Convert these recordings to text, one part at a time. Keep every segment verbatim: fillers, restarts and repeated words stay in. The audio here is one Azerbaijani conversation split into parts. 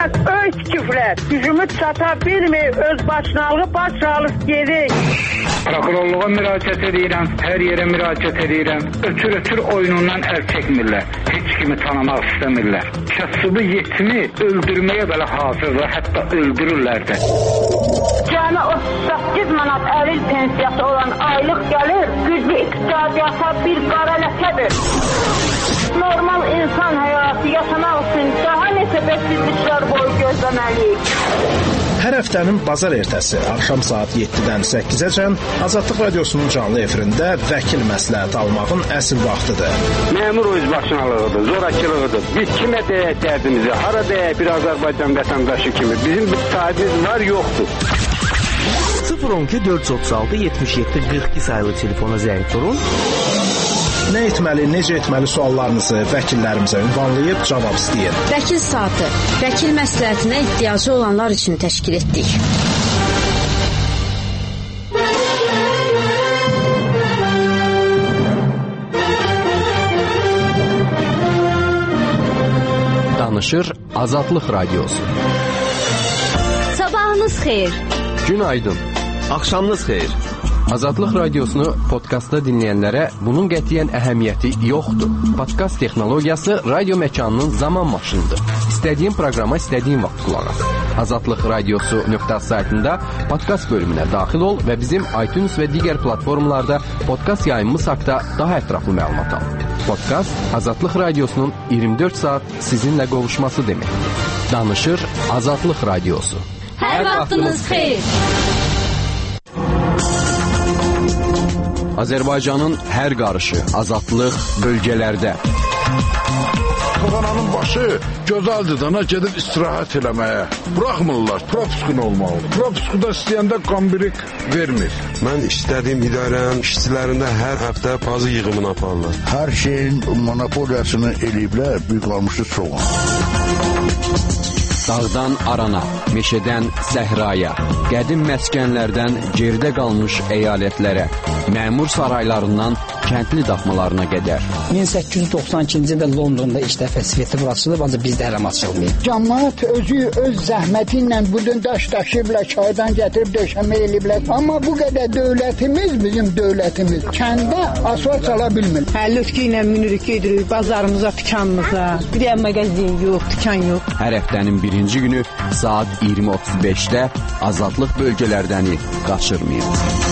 bunlar öz küfrət. Gücümü çata bilmir, öz başınalığı baş alıb gedir. Prokurorluğa müraciət edirəm, hər yerə müraciət edirəm. Ötür-ötür oyunundan əl çəkmirlər. Heç kimi tanımaq istəmirlər. Kəsubu yetimi öldürməyə belə hazırlar, hətta öldürürlər də. Cəmi otuz səkkiz manat əlil pensiyası olan aylıq gəlir, güclü iqtisadiyyata bir qara ləkədir. Normal insan həyatı yaşamaq üçün daha neçə bəsizliklər boyu gözləməliyik. Hər həftənin bazar ertəsi axşam saat yeddidən səkkizəcən Azadlıq Radiosunun canlı efirində vəkil məsləhət almağın əsl vaxtıdır. Məmur özbaşınalığıdır, zorakılığıdır. Biz kimə deyək dərdimizi, hara deyək bir Azərbaycan vətəndaşı kimi. Bizim bir sahibimiz var, yoxdur. sıfır on iki dörd yüz otuz altı yetmiş yeddi qırx iki sayılı telefona zəng vurun. Nə etməli, necə etməli suallarınızı vəkillərimizə ünvanlayıb cavab istəyin. Vəkil saatı, vəkil məsləhətinə ehtiyacı olanlar üçün təşkil etdik. Danışır Azadlıq Radiosu. Sabahınız xeyir. Günaydın. Axşamınız xeyir. Azadlıq Radiosunu podkastda dinləyənlərə bunun qətiyyən əhəmiyyəti yoxdur. Podkast texnologiyası radio məkanının zaman maşınıdır. İstədiyin proqrama istədiyin vaxt qulaq as. Azadlıq Radiosu nöqtə saytında podkast bölümünə daxil ol və bizim iTunes və digər platformalarda podkast yayımımız haqqında daha ətraflı məlumat al. Podkast Azadlıq Radiosunun iyirmi dörd saat sizinlə qovuşması deməkdir. Danışır Azadlıq Radiosu. Hər vaxtınız xeyir. Azərbaycanın hər qarışı, azadlıq bölgələrdə. Kovananın başı gözəldir dana gedib istirahət eləməyə. Buraxmırlar, propuskun olmalıdır. Propuskuda istəyəndə qambirik vermir. Mən istədiyim idarənin işçilərində hər həftə bazı yığımını aparırlar. Hər şeyin monopoliyasını eləyiblər, bir qalmışı çoğun. Dağdan arana, meşədən səhraya, qədim məskənlərdən geridə qalmış əyalətlərə, məmur saraylarından kəndli daxmalarına qədər. min səkkiz yüz doxsan ikinci ildə Londonda ilk dəfə festival açılıb, ancaq bizdə hələ açılmayıb. Cəmiyyət özü öz zəhməti ilə bu gün daş daşıyıblar, çaydan gətirib döşəmə eləyiblər. Amma bu qədər dövlətimiz, bizim dövlətimiz kəndə asfalt çala bilmir. Hə, lütki ilə minirik, gedirik bazarımıza, dükanımıza. Bir də mağazin yox, dükan yox. Hər həftənin birinci günü saat iyirmi otuz beşdə azadlıq bölgələrdəni qaçırmayın.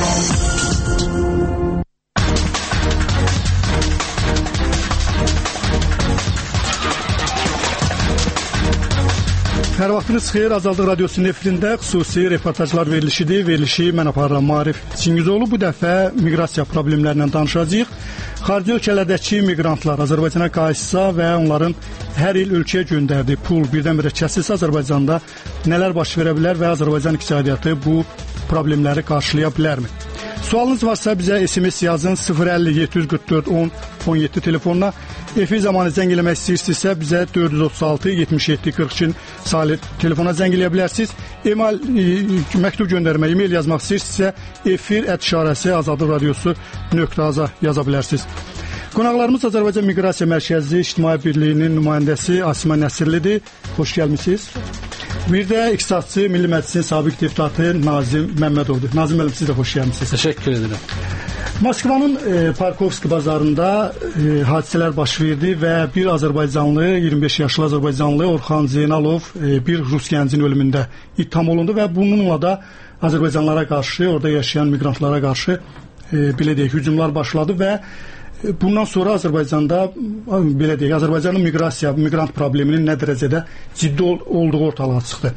Hər vaxtınız xeyir, Azadlıq Radiosunun efirində xüsusi reportajlar verilişidir. Verilişi mən aparıram Maarif Çingizoğlu. Bu dəfə miqrasiya problemlərindən danışacağıq. Xarici ölkələrdəki miqrantlar Azərbaycana qayıtsa və onların hər il ölkəyə göndərdiyi pul birdən-birə kəsilsə Azərbaycanda nələr baş verə bilər və Azərbaycan iqtisadiyyatı bu problemləri qarşılaya bilərmi? Sualınız varsa bizə S M S yazın sıfır əlli yeddi yüz qırx dörd on on yeddi telefonuna. Efir zamanı zəng eləmək istəyirsinizsə bizə dörd yüz otuz altı yetmiş yeddi qırx iki saylı telefona zəng eləyə bilərsiniz. Email e, məktub göndərmə, e-mail yazmaq istəyirsinizsə efir ət işarəsi azadlıq radiosu nöqtə az-a yaza bilərsiniz. Qonaqlarımız Azərbaycan Miqrasiya Mərkəzi İctimai Birliyinin nümayəndəsi Asimə Nəsirlidir. Xoş gəlmisiniz. Bir də İqtisadçı Milli Məclisin sabiq deputatı Nazim Məmmədovdur. Nazim müəllim, siz də xoş gəlmisiniz. Təşəkkür edirəm. Moskvanın e, Parkovski bazarında e, hadisələr baş verdi və bir Azərbaycanlı, iyirmi beş yaşlı Azərbaycanlı Orxan Zeynalov e, bir Rus gəncinin ölümündə ittiham olundu və bununla da Azərbaycanlılara qarşı, orada yaşayan miqrantlara qarşı e, belə deyək, hücumlar başladı və bundan sonra Azərbaycanda belə deyək, Azərbaycanın miqrasiya, miqrant probleminin nə dərəcədə ciddi ol, olduğu ortalığa çıxdı.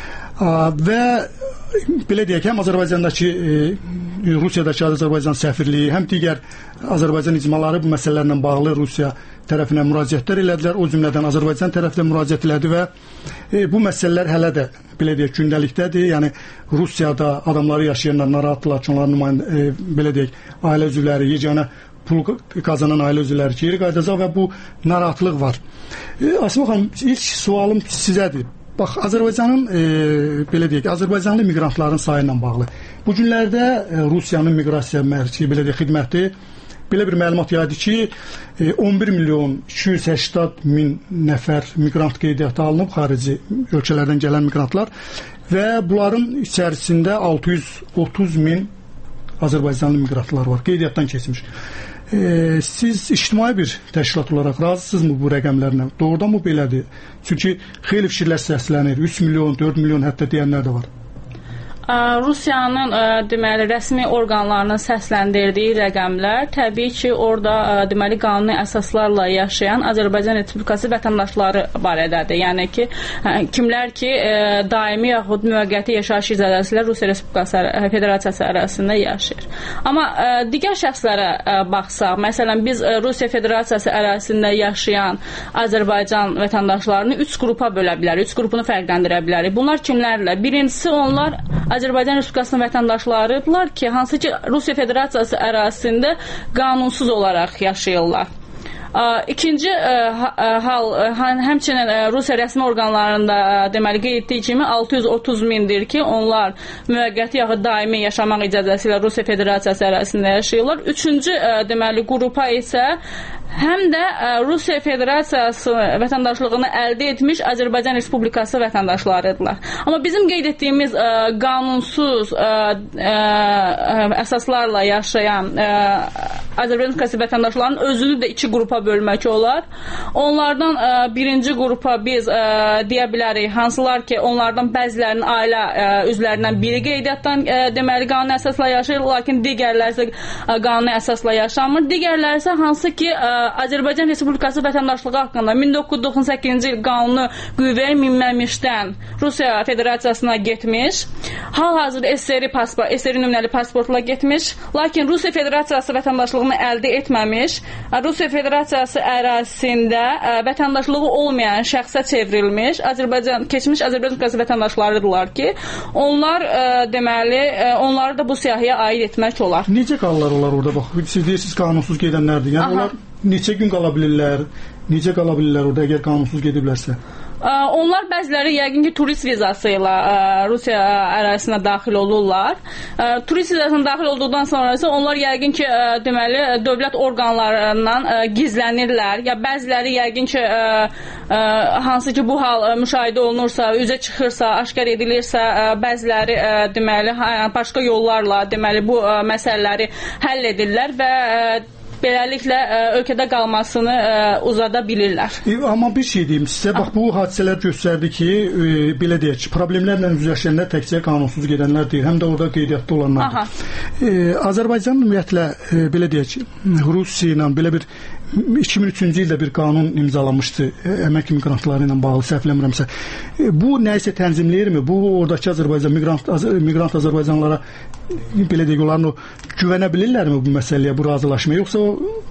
Və belə deyək, həm Azərbaycandakı e, Rusiyadakı Azərbaycan səfirliyi, həm digər Azərbaycan icmaları bu məsələlərlə bağlı Rusiya tərəfinə müraciətlər elədilər, o cümlədən Azərbaycan tərəfinə müraciət elədi və e, bu məsələlər hələ də belə deyək, gündəlikdədir. Yəni Rusiyada adamları yaşayanlar narahatdırlar ki, onların nümayəndə e, belə deyək, ailə üzvləri, yeganə pul qazanan ailə üzvləri geri qayıdacaq və bu narahatlıq var. E, Asimə xanım, ilk sualım sizədir. Bax, Azərbaycanın e, belə deyək, Azərbaycanlı miqrantların sayı ilə bağlı. Bu günlərdə e, Rusiyanın miqrasiya mərkəzi belə deyək, xidməti belə bir məlumat yaydı ki, on bir milyon iki yüz səksən min nəfər miqrant qeydiyyata alınıb, xarici ölkələrdən gələn miqrantlar və bunların içərisində altı yüz otuz min Azərbaycanlı miqrantlar var, qeydiyyatdan keçmiş. E, siz ictimai bir təşkilat olaraq razısınızmı bu rəqəmlərlə? Doğrudan mı belədir? Çünki xeyli fikirlər səslənir. üç milyon, dörd milyon hətta deyənlər də var. Rusiyanın deməli rəsmi orqanlarının səsləndirdiyi rəqəmlər təbii ki, orada deməli qanuni əsaslarla yaşayan Azərbaycan Respublikası vətəndaşları barədədir. Yəni ki, kimlər ki, daimi yaxud müvəqqəti yaşayış izadəsi ilə Rusiya Respublikası Federasiyası ərazisində yaşayır. Amma digər şəxslərə baxsaq, məsələn, biz Rusiya Federasiyası ərazisində yaşayan Azərbaycan vətəndaşlarını üç qrupa bölə bilərik, üç qrupunu fərqləndirə bilərik. Bunlar kimlərlə? Birincisi, onlar Azərbaycan Respublikasının vətəndaşlarıdırlar ki, hansı ki Rusiya Federasiyası ərazisində qanunsuz olaraq yaşayırlar. İkinci hal, həmçinin Rusiya rəsmi orqanlarında deməli qeyd etdiyi kimi altı yüz otuz mindir ki, onlar müvəqqəti yaxud daimi yaşamaq icazəsi ilə Rusiya Federasiyası ərazisində yaşayırlar. Üçüncü deməli qrupa isə həm də Rusiya Federasiyası vətəndaşlığını əldə etmiş Azərbaycan Respublikası vətəndaşlarıdırlar. Amma bizim qeyd etdiyimiz qanunsuz əsaslarla yaşayan Azərbaycan Respublikası vətəndaşlarının özünü də iki qrupa bölmək olar. Onlardan birinci qrupa biz deyə bilərik, hansılar ki, onlardan bəzilərinin ailə üzvlərindən biri qeydiyyatdan deməli qanuni əsasla yaşayır, lakin digərləri isə qanuni əsasla yaşamır. Digərləri isə hansı ki, Azərbaycan Respublikası vətəndaşlığı haqqında min doqquz yüz doxsan səkkizinci il qanunu qüvvəyə minməmişdən Rusiya Federasiyasına getmiş, hal-hazırda S S R pasport, S S R nümunəli pasportla getmiş, lakin Rusiya Federasiyası vətəndaşlığını əldə etməmiş, Rusiya Federasiyası ərazisində vətəndaşlığı olmayan şəxsə çevrilmiş, Azərbaycan keçmiş Azərbaycan Respublikası vətəndaşlarıdırlar ki, onlar deməli, onları da bu siyahıya aid etmək olar. Necə qalırlar onlar orada? Bax, siz deyirsiniz qanunsuz gedənlərdir. Yəni onlar neçə gün qala bilirlər? Necə qala bilirlər orada əgər qanunsuz gediblərsə? Onlar bəziləri yəqin ki, turist vizası ilə Rusiya ərazisinə daxil olurlar. Turist vizasına daxil olduqdan sonra isə onlar yəqin ki, deməli, dövlət orqanlarından gizlənirlər. Ya bəziləri yəqin ki, hansı ki, bu hal müşahidə olunursa, üzə çıxırsa, aşkar edilirsə, bəziləri deməli, başqa yollarla deməli, bu məsələləri həll edirlər və beləliklə ölkədə qalmasını uzada bilirlər. Amma bir şey deyim sizə, bax bu hadisələr göstərdi ki, belə deyək ki, problemlərlə üzləşənlər təkcə qanunsuz gedənlər deyil, həm də orada qeydiyyatda olanlardır. Azərbaycan ümumiyyətlə belə deyək ki, Rusiya ilə belə bir iki min üçüncü ildə bir qanun imzalanmışdı əmək miqrantları ilə bağlı, səhv eləmirəmsə. Bu nəyisə tənzimləyirmi? Bu oradakı Azərbaycan miqrant, miqrant Azərbaycanlılara belə deyək, onların güvənə bilirlərmi bu məsələyə, bu razılaşmaya, yoxsa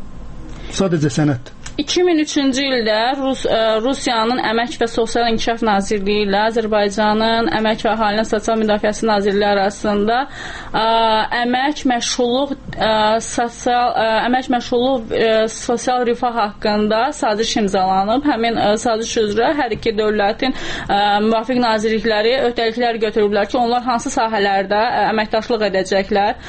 o sadəcə sənətdir? iki min üçüncü ildə Rus, Rusiyanın Əmək və Sosial İnkişaf Nazirliyi ilə Azərbaycanın Əmək və Əhalinin Sosial Müdafiəsi Nazirliyi arasında ə, əmək məşğulluq ə, sosial ə, əmək məşğulluq ə, sosial rifah haqqında saziş imzalanıb. Həmin ə, saziş üzrə hər iki dövlətin ə, müvafiq nazirlikləri öhdəliklər götürüblər ki, onlar hansı sahələrdə ə, əməkdaşlıq edəcəklər.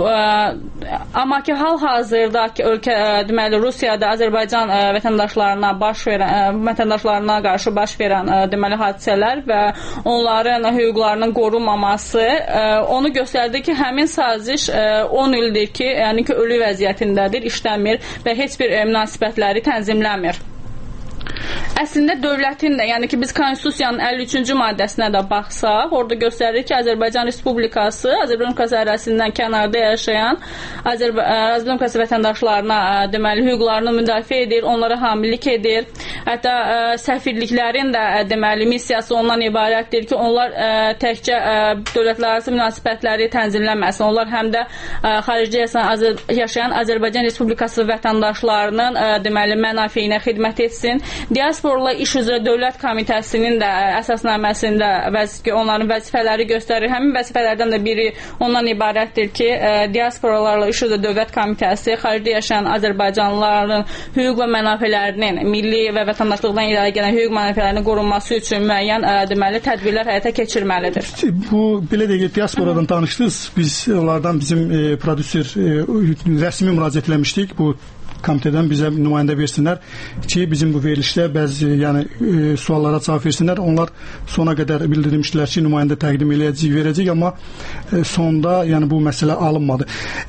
Ə, amma ki, hal-hazırda ki, ölkə ə, deməli Rusiyada Azərbaycan vətəndaşlarına baş verən vətəndaşlarına qarşı baş verən deməli hadisələr və onların hüquqlarının qorunmaması onu göstərdi ki, həmin saziş on ildir ki, yəni ki, ölü vəziyyətindədir, işləmir və heç bir münasibətləri tənzimləmir. Əslində dövlətin də, yəni ki, biz Konstitusiyanın əlli üçüncü maddəsinə də baxsaq, orada göstərir ki, Azərbaycan Respublikası, Azərbaycan Respublikası ərazisindən kənarda yaşayan Azərbaycan Respublikası vətəndaşlarına deməli hüquqlarını müdafiə edir, onlara hamilik edir. Hətta ə, səfirliklərin də ə, deməli missiyası ondan ibarətdir ki, onlar ə, təkcə ə, dövlətlərarası münasibətləri tənzimləməsin. Onlar həm də ə, xaricdə yaşayan, Azər yaşayan Azərbaycan Respublikası vətəndaşlarının ə, deməli mənafeyinə xidmət etsin. Diaspora Diasporla İş üzrə Dövlət Komitəsinin də əsasnaməsində vəzifə, onların vəzifələri göstərir. Həmin vəzifələrdən də biri ondan ibarətdir ki, Diasporalarla İş üzrə Dövlət Komitəsi xaricdə yaşayan Azərbaycanlıların hüquq və mənafelərinin, milli və vətəndaşlıqdan irəli gələn hüquq mənafelərinin qorunması üçün müəyyən deməli tədbirlər həyata keçirməlidir. Bu belə deyək, diasporadan danışdınız. Biz onlardan bizim e, prodüser e, rəsmi müraciət etmişdik. Bu komitədən bizə nümayəndə versinlər ki, bizim bu verilişdə bəzi yəni e, suallara cavab versinlər. Onlar sona qədər bildirmişdilər ki, nümayəndə təqdim eləyəcək, verəcək, amma e, sonda yəni bu məsələ alınmadı.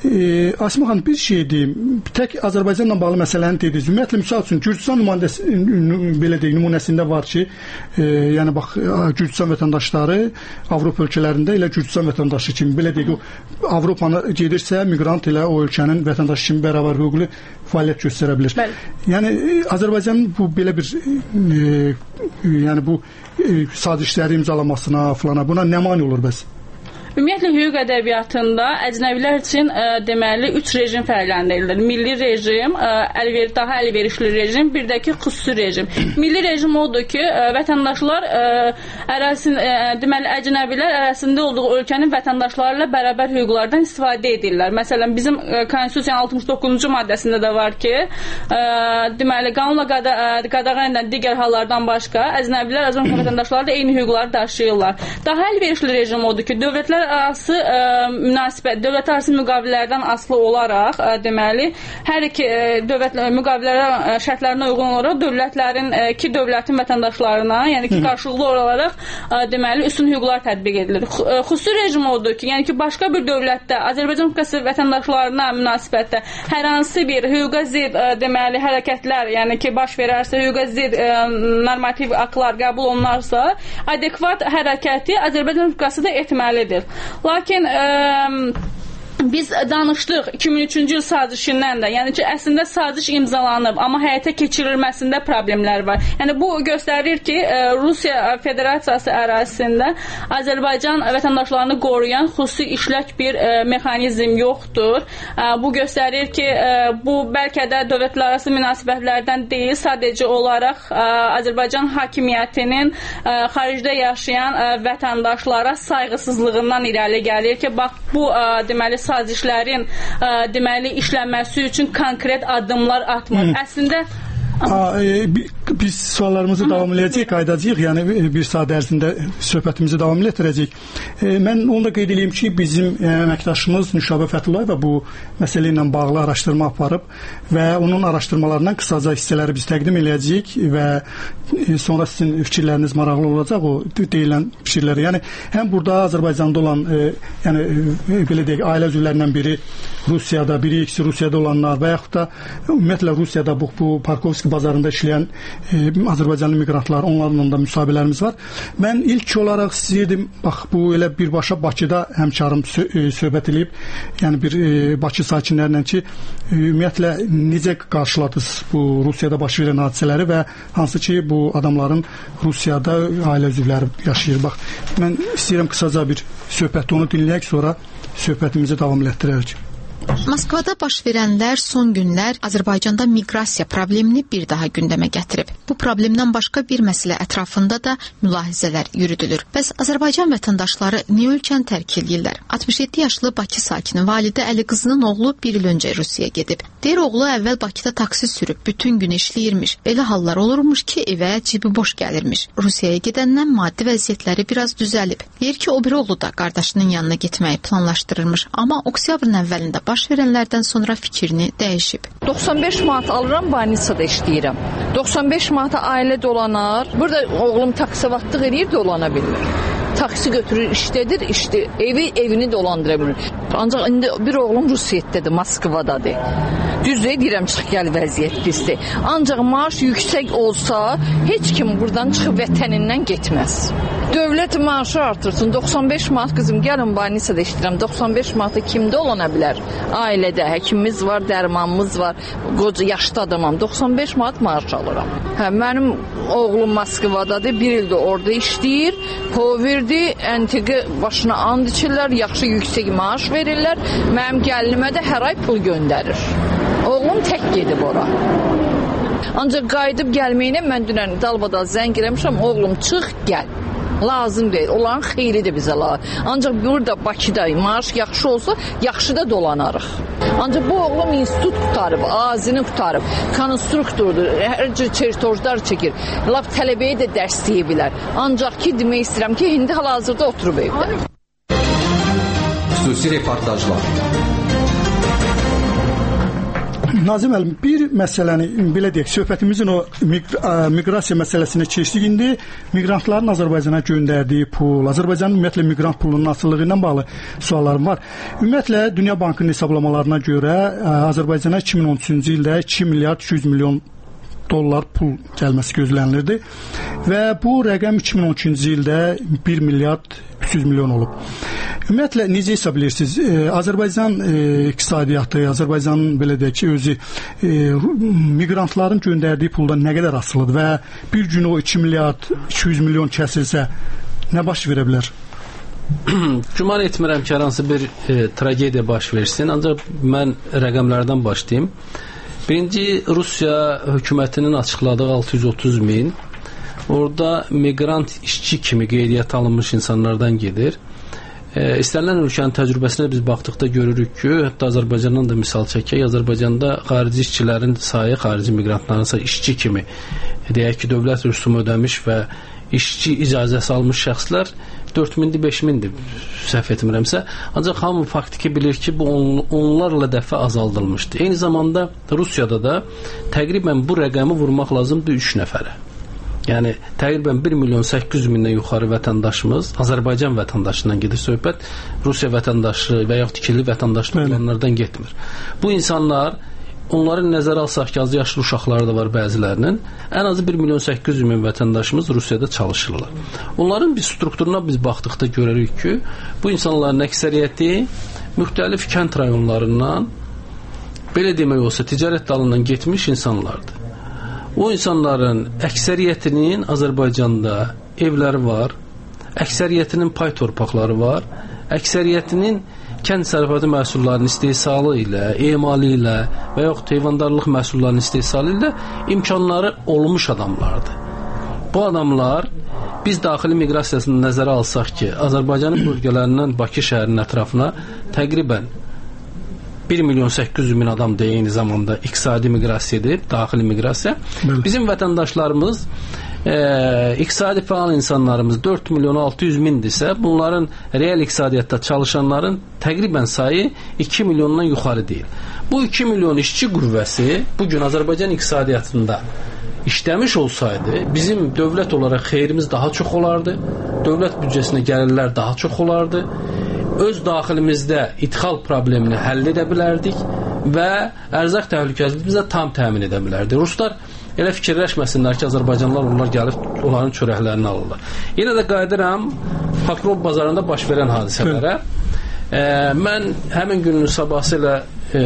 E, Asma xanım, bir şey deyim. Tək Azərbaycanla bağlı məsələni dediniz. Ümumiyyətlə, misal üçün Gürcüstan nümayəndəsi belə deyək, nümunəsində var ki, e, yəni bax Gürcüstan vətəndaşları Avropa ölkələrində elə Gürcüstan vətəndaşı kimi belə deyək, o Avropanı gedirsə, miqrant ilə o ölkənin vətəndaşı kimi bərabər hüquqlu fəaliyyət göstərə bilir. Bəli. Yəni Azərbaycanın bu belə bir e, yəni bu e, sazişləri imzalamasına falan buna nə mane olur bəs? Ümumiyyətlə hüquq ədəbiyyatında əcnəbilər üçün ə, deməli üç rejim fərqləndirilir. Milli rejim, ə, əlver daha əlverişli rejim, bir də ki xüsusi rejim. Milli rejim odur ki, ə, vətəndaşlar ə, ərazin ə, deməli əcnəbilər ərazisində olduğu ölkənin vətəndaşları ilə bərabər hüquqlardan istifadə edirlər. Məsələn, bizim ə, Konstitusiyanın altmış doqquzuncu maddəsində də var ki, ə, deməli qanunla qada, qadağan edilən digər hallardan başqa əcnəbilər Azərbaycan vətəndaşları da eyni hüquqları daşıyırlar. Daha əlverişli rejim odur ki, dövlətlər arası ə, münasibət, dövlət arası müqavilələrdən asılı olaraq ə, deməli, hər iki ə, dövlət müqavilələrə şərtlərinə uyğun olaraq dövlətlərin ə, iki dövlətin vətəndaşlarına, yəni ki, qarşılıqlı olaraq ə, deməli, üstün hüquqlar tətbiq edilir. Xüsusi rejim odur ki, yəni ki, başqa bir dövlətdə Azərbaycan Respublikası vətəndaşlarına münasibətdə hər hansı bir hüquqa zid ə, deməli, hərəkətlər, yəni ki, baş verərsə, hüquqa zid ə, normativ aktlar qəbul olunarsa, adekvat hərəkəti Azərbaycan Respublikası da etməlidir. Lakin ə, biz danışdıq iki min üçüncü il sazişindən də, yəni ki, əslində saziş imzalanıb, amma həyata keçirilməsində problemlər var. Yəni bu göstərir ki, Rusiya Federasiyası ərazisində Azərbaycan vətəndaşlarını qoruyan xüsusi işlək bir mexanizm yoxdur. Bu göstərir ki, bu bəlkə də dövlətlərarası münasibətlərdən deyil, sadəcə olaraq Azərbaycan hakimiyyətinin xaricdə yaşayan vətəndaşlara sayğısızlığından irəli gəlir ki, bax bu deməli sazişlərin ə, deməli işlənməsi üçün konkret addımlar atmır. Əslində A, e, biz suallarımızı Hı. davam edəcəyik, qaydacağıq, yəni bir saat ərzində söhbətimizi davam etdirəcəyik. E, mən onu da qeyd edeyim ki, bizim əməkdaşımız Nüşabə Fətullayeva bu məsələ ilə bağlı araşdırma aparıb və onun araşdırmalarından qısaca hissələri biz təqdim edəcəyik və e, sonra sizin fikirləriniz maraqlı olacaq o deyilən fikirləri. Yəni həm burada Azərbaycanda olan e, yəni e, belə deyək, ailə üzvlərindən biri Rusiyada, biri ikisi Rusiyada olanlar və yaxud da ümumiyyətlə Rusiyada bu, bu Parkovski bazarında işləyən e, Azərbaycanlı miqrantlar, onlarla da müsahibələrimiz var. Mən ilk olaraq sizə dedim, bax bu elə birbaşa Bakıda həmkarım sö e, söhbət edib, yəni bir e, Bakı sakinlərlə ki, e, ümumiyyətlə necə qarşıladınız bu Rusiyada baş verən hadisələri və hansı ki bu adamların Rusiyada ailə üzvləri yaşayır. Bax, mən istəyirəm qısaca bir söhbətdə onu dinləyək, sonra söhbətimizi davam etdirərək. Moskvada baş verənlər son günlər Azərbaycanda miqrasiya problemini bir daha gündəmə gətirib. Bu problemdən başqa bir məsələ ətrafında da mülahizələr yürüdülür. Bəs Azərbaycan vətəndaşları niyə ölkəni tərk edirlər? altmış yeddi yaşlı Bakı sakini Validə Əli qızının oğlu bir il öncə Rusiyaya gedib. Deyir, oğlu əvvəl Bakıda taksi sürüb, bütün gün işləyirmiş. Belə hallar olurmuş ki, evə cibi boş gəlirmiş. Rusiyaya gedəndən maddi vəziyyətləri biraz düzəlib. Deyir ki, o bir oğlu da qardaşının yanına getməyi planlaşdırırmış. Amma oktyabrın əvvəlində baş verənlərdən sonra fikrini dəyişib. doxsan beş manat alıram, Banisada işləyirəm. doxsan beş manata ailə dolanar. Burada oğlum taksivatlıq eləyir, dolana bilmir. Taksi götürür, işlədir, işdə evi evini dolandıra bilir. Ancaq indi bir oğlum Rusiyadədir, Moskvadadır. Düzdür, deyirəm, çıx gəl vəziyyət pisdir. Ancaq maaş yüksək olsa, heç kim buradan çıxıb vətənindən getməz. Dövlət maaşı artırsın, doxsan beş manat qızım, gəlin Banisada işləyirəm, doxsan beş manata kimdə olana bilər? Ailədə həkimimiz var, dərmanımız var, qoca yaşlı adamam, doxsan beş manat maaş alıram. Hə, mənim oğlum Moskvadadır, bir ildə orada işləyir, poverdi, əntiqi başına and içirlər, yaxşı yüksək maaş verirlər, mənim gəlinimə də hər ay pul göndərir. Oğlum tək gedib ora. Ancaq qayıdıb gəlməyinə mən dünən dalbadal zəng eləmişəm, oğlum çıx, gəl. Lazım deyil. Onların xeyri də bizə lazım. Ancaq burada Bakıda maaş yaxşı olsa, yaxşı da dolanarıq. Ancaq bu oğlum institut qutarıb, ağzını qutarıb, konstruktordur, hər cür çertojlar çəkir. Laf tələbəyə də dərsləyə bilər. Ancaq ki, demək istəyirəm ki, indi hal-hazırda oturub evdə. Xüsusi reportajlar. Nazim müəllim, bir məsələni belə deyək, söhbətimizin o miqrasiya məsələsinə keçdik. İndi miqrantların Azərbaycana göndərdiyi pul, Azərbaycanın ümumiyyətlə miqrant pulunun asılılığı ilə bağlı suallarım var. Ümumiyyətlə Dünya Bankının hesablamalarına görə Azərbaycana iki min on üçüncü ildə iki milyard iki yüz milyon dollar pul gəlməsi gözlənilirdi və bu rəqəm iki min on üçüncü ildə bir milyard üç yüz milyon olub. Ümumiyyətlə necə hesab edirsiniz? E, Azərbaycan e, iqtisadiyyatı, Azərbaycanın belə deyək ki, özü e, miqrantların göndərdiyi puldan nə qədər asılıdır və bir gün o iki milyard iki yüz milyon kəsilsə nə baş verə bilər? Güman etmirəm ki, hər hansı bir e, tragediya baş versin, ancaq mən rəqəmlərdən başlayayım. Birinci, Rusiya hökumətinin açıqladığı altı yüz otuz min, orada miqrant işçi kimi qeydiyyat alınmış insanlardan gedir. E, istənilən ölkənin təcrübəsinə biz baxdıqda görürük ki, hətta Azərbaycandan da misal çəkək, Azərbaycanda xarici işçilərin sayı, xarici miqrantların sayı işçi kimi, deyək ki, dövlət rüsumu ödəmiş və işçi icazəsi almış şəxslər dörd mindir, beş mindir, səhv etmirəmsə. Ancaq hamı faktiki bilir ki, bu on, onlarla dəfə azaldılmışdır. Eyni zamanda Rusiyada da təqribən bu rəqəmi vurmaq lazımdır üç nəfərə. Yəni təqribən bir milyon səkkiz yüz mindən yuxarı vətəndaşımız, Azərbaycan vətəndaşından gedir söhbət, Rusiya vətəndaşı və yaxud ikili vətəndaşlı olanlardan getmir. Bu insanlar, onları nəzərə alsaq ki, az yaşlı uşaqları da var bəzilərinin, ən azı bir milyon səkkiz yüz min vətəndaşımız Rusiyada çalışırlar. Onların bir strukturuna biz baxdıqda görürük ki, bu insanların əksəriyyəti müxtəlif kənd rayonlarından, belə demək olsa, ticarət dalından getmiş insanlardır. O insanların əksəriyyətinin Azərbaycanda evləri var, əksəriyyətinin pay torpaqları var, əksəriyyətinin kənd təsərrüfatı məhsullarının istehsalı ilə, emalı ilə və yaxud heyvandarlıq məhsullarının istehsalı ilə imkanları olmuş adamlardır. Bu adamlar, biz daxili miqrasiyasını nəzərə alsaq ki, Azərbaycanın bölgələrindən Bakı şəhərinin ətrafına təqribən bir milyon səkkiz yüz min adam da eyni zamanda iqtisadi miqrasiyadır, daxili miqrasiya. Bizim vətəndaşlarımız, e, iqtisadi fəal insanlarımız dörd milyon altı yüz mindirsə, bunların real iqtisadiyyatda çalışanların təqribən sayı iki milyondan yuxarı deyil. Bu iki milyon işçi qüvvəsi bugün Azərbaycan iqtisadiyyatında işləmiş olsaydı, bizim dövlət olaraq xeyrimiz daha çox olardı, dövlət büdcəsinə gəlirlər daha çox olardı, öz daxilimizdə idxal problemini həll edə bilərdik və ərzaq təhlükəsizliyini bizə tam təmin edə bilərdik. Ruslar elə fikirləşməsinlər ki, Azərbaycanlılar onlar gəlib onların çörəklərini alırlar. Yenə də qayıdıram Pakrov bazarında baş verən hadisələrə. E, mən həmin günün sabahı ilə e,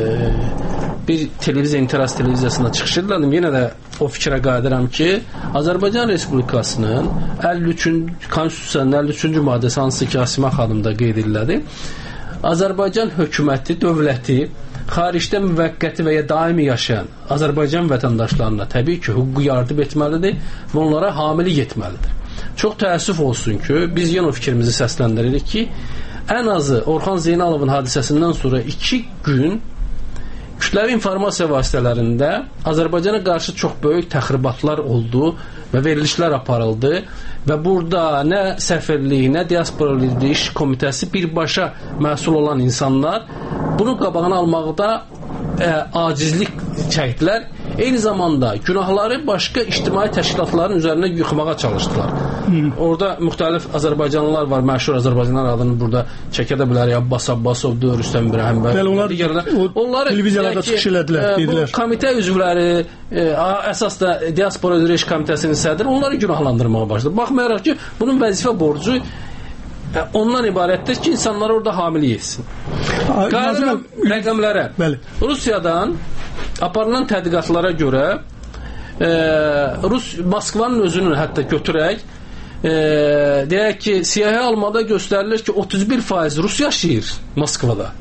bir televiziya, interas televiziyasına çıxış edildim. Yenə də o fikrə qayıdıram ki, Azərbaycan Respublikasının əlli üçüncü Konstitusiyanın əlli üçüncü maddəsi, hansı ki, Asimə xanım da qeyd edilədi. Azərbaycan hökuməti, dövləti xaricdə müvəqqəti və ya daimi yaşayan Azərbaycan vətəndaşlarına təbii ki, hüquqi yardım etməlidir və onlara hamilik etməlidir. Çox təəssüf olsun ki, biz yenə o fikrimizi səsləndiririk ki, ən azı Orxan Zeynalovun hadisəsindən sonra iki gün kütləvi informasiya vasitələrində Azərbaycana qarşı çox böyük təxribatlar oldu və verilişlər aparıldı və burada nə səfirlik, nə diaspora iş komitəsi birbaşa məsul olan insanlar bunun qabağını almaqda e, acizlik çəkdilər. Eyni zamanda günahları başqa ictimai təşkilatların üzərinə yıxmağa çalışdılar. Hmm. Orada müxtəlif Azərbaycanlılar var, məşhur Azərbaycanlılar adını burada çəkə də bilər, Abbas Abbasovdur, Rüstəm İbrahim bəy. Onlar, onlar televiziyalarda çıxış elədilər, e, bu komitə üzvləri, e, əsas da diaspora üzrə iş komitəsinin sədri onları günahlandırmağa başladı. Baxmayaraq ki, bunun vəzifə borcu e, ondan ibarətdir ki, insanlar orada hamilik etsin. Qayıdıram rəqəmlərə. Bəli. Rusiyadan aparılan tədqiqatlara görə e, Rus Moskvanın özünü hətta götürək, e, deyək ki, siyahı almada göstərilir ki, otuz bir faiz Rus yaşayır Moskvada,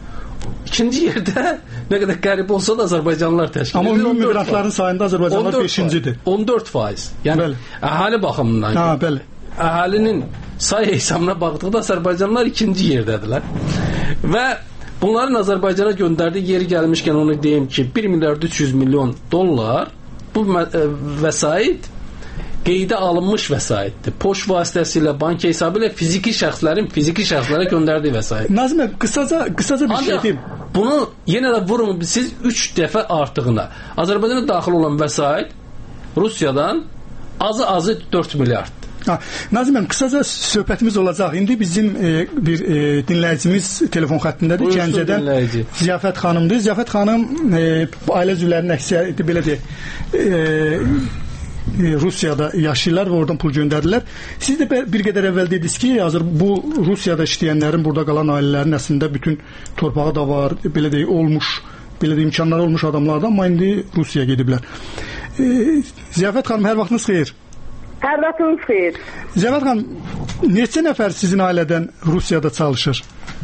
ikinci yerdə nə qədər qəribə olsa da Azərbaycanlılar təşkil edir. Amma ümumi miqrantların sayında Azərbaycanlılar beşincidir. on dörd faiz. Yəni bəli. Əhali baxımından. Ha, bəli. Əhalinin say hesabına baxdıqda Azərbaycanlılar ikinci yerdədirlər. Və bunların Azərbaycana göndərdiyi yeri gəlmişkən onu deyim ki, bir milyard üç yüz milyon dollar bu vəsait qeydə alınmış vəsaitdir. Poş vasitəsilə, bank hesabı ilə fiziki şəxslərin fiziki şəxslərə göndərdiyi vəsait. Nazım bəy, qısaca qısaca bir şey deyim. Bunu yenə də vurun siz üç dəfə artığına. Azərbaycana daxil olan vəsait Rusiyadan azı-azı dörd milyarddır. Ha, Nazım bəy, qısaca söhbətimiz olacaq. İndi bizim e, bir e, dinləyicimiz telefon xəttindədir. Gəncədən Ziyafət xanımdır. Ziyafət xanım e, ailə üzvlərinin əksəriyyəti belə deyək, e, Rusiyada yaşayırlar və oradan pul göndərirlər. Siz də bir qədər əvvəl dediniz ki, hazır bu Rusiyada işləyənlərin, burada qalan ailələrin əslində bütün torpağı da var, belə deyək, olmuş, belə deyək, imkanları olmuş adamlardan, amma indi Rusiyaya gediblər. E, Ziyafət xanım, hər vaxtınız xeyir. Hər vaxtınız xeyir. Ziyafət xanım, neçə nəfər sizin ailədən Rusiyada çalışır?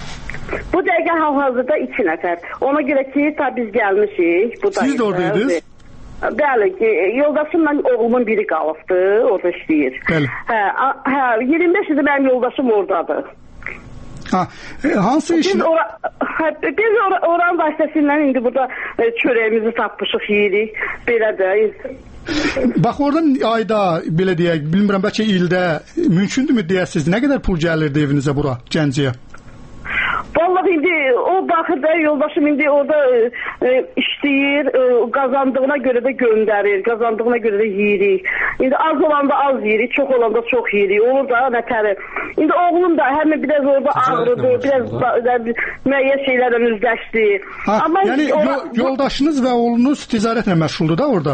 Bu dəqiqə hal-hazırda iki nəfər. Ona görə ki, ta biz gəlmişik. Siz də oradaydınız? Bəli, yoldaşımla oğlumun biri qalıbdı, orada işləyir. Bəli. Hə, hə, iyirmi beş ildir mənim yoldaşım oradadır. Ha, hansı işin? Biz, ora, hə, biz or oranın vasitəsilə indi burada e, çörəyimizi tapmışıq, yeyirik. Belə də. Bax, oradan ayda, belə deyək, bilmirəm, bəlkə ildə mümkündürmü deyəsiniz, nə qədər pul gəlirdi evinizə bura, Gəncəyə? Vallahi indi o baxır da yoldaşım indi orada e, işləyir, e, qazandığına görə də göndərir, qazandığına görə də yeyirik. İndi az olanda az yeyirik, çox olanda çox yeyirik. Olur da nətəri. İndi oğlum da həmin biraz orada ağrıdır, biraz müəyyən şeylərlə üzləşdi. Ha, Amma yəni ora, yoldaşınız və oğlunuz ticarətlə məşğuldur da orada?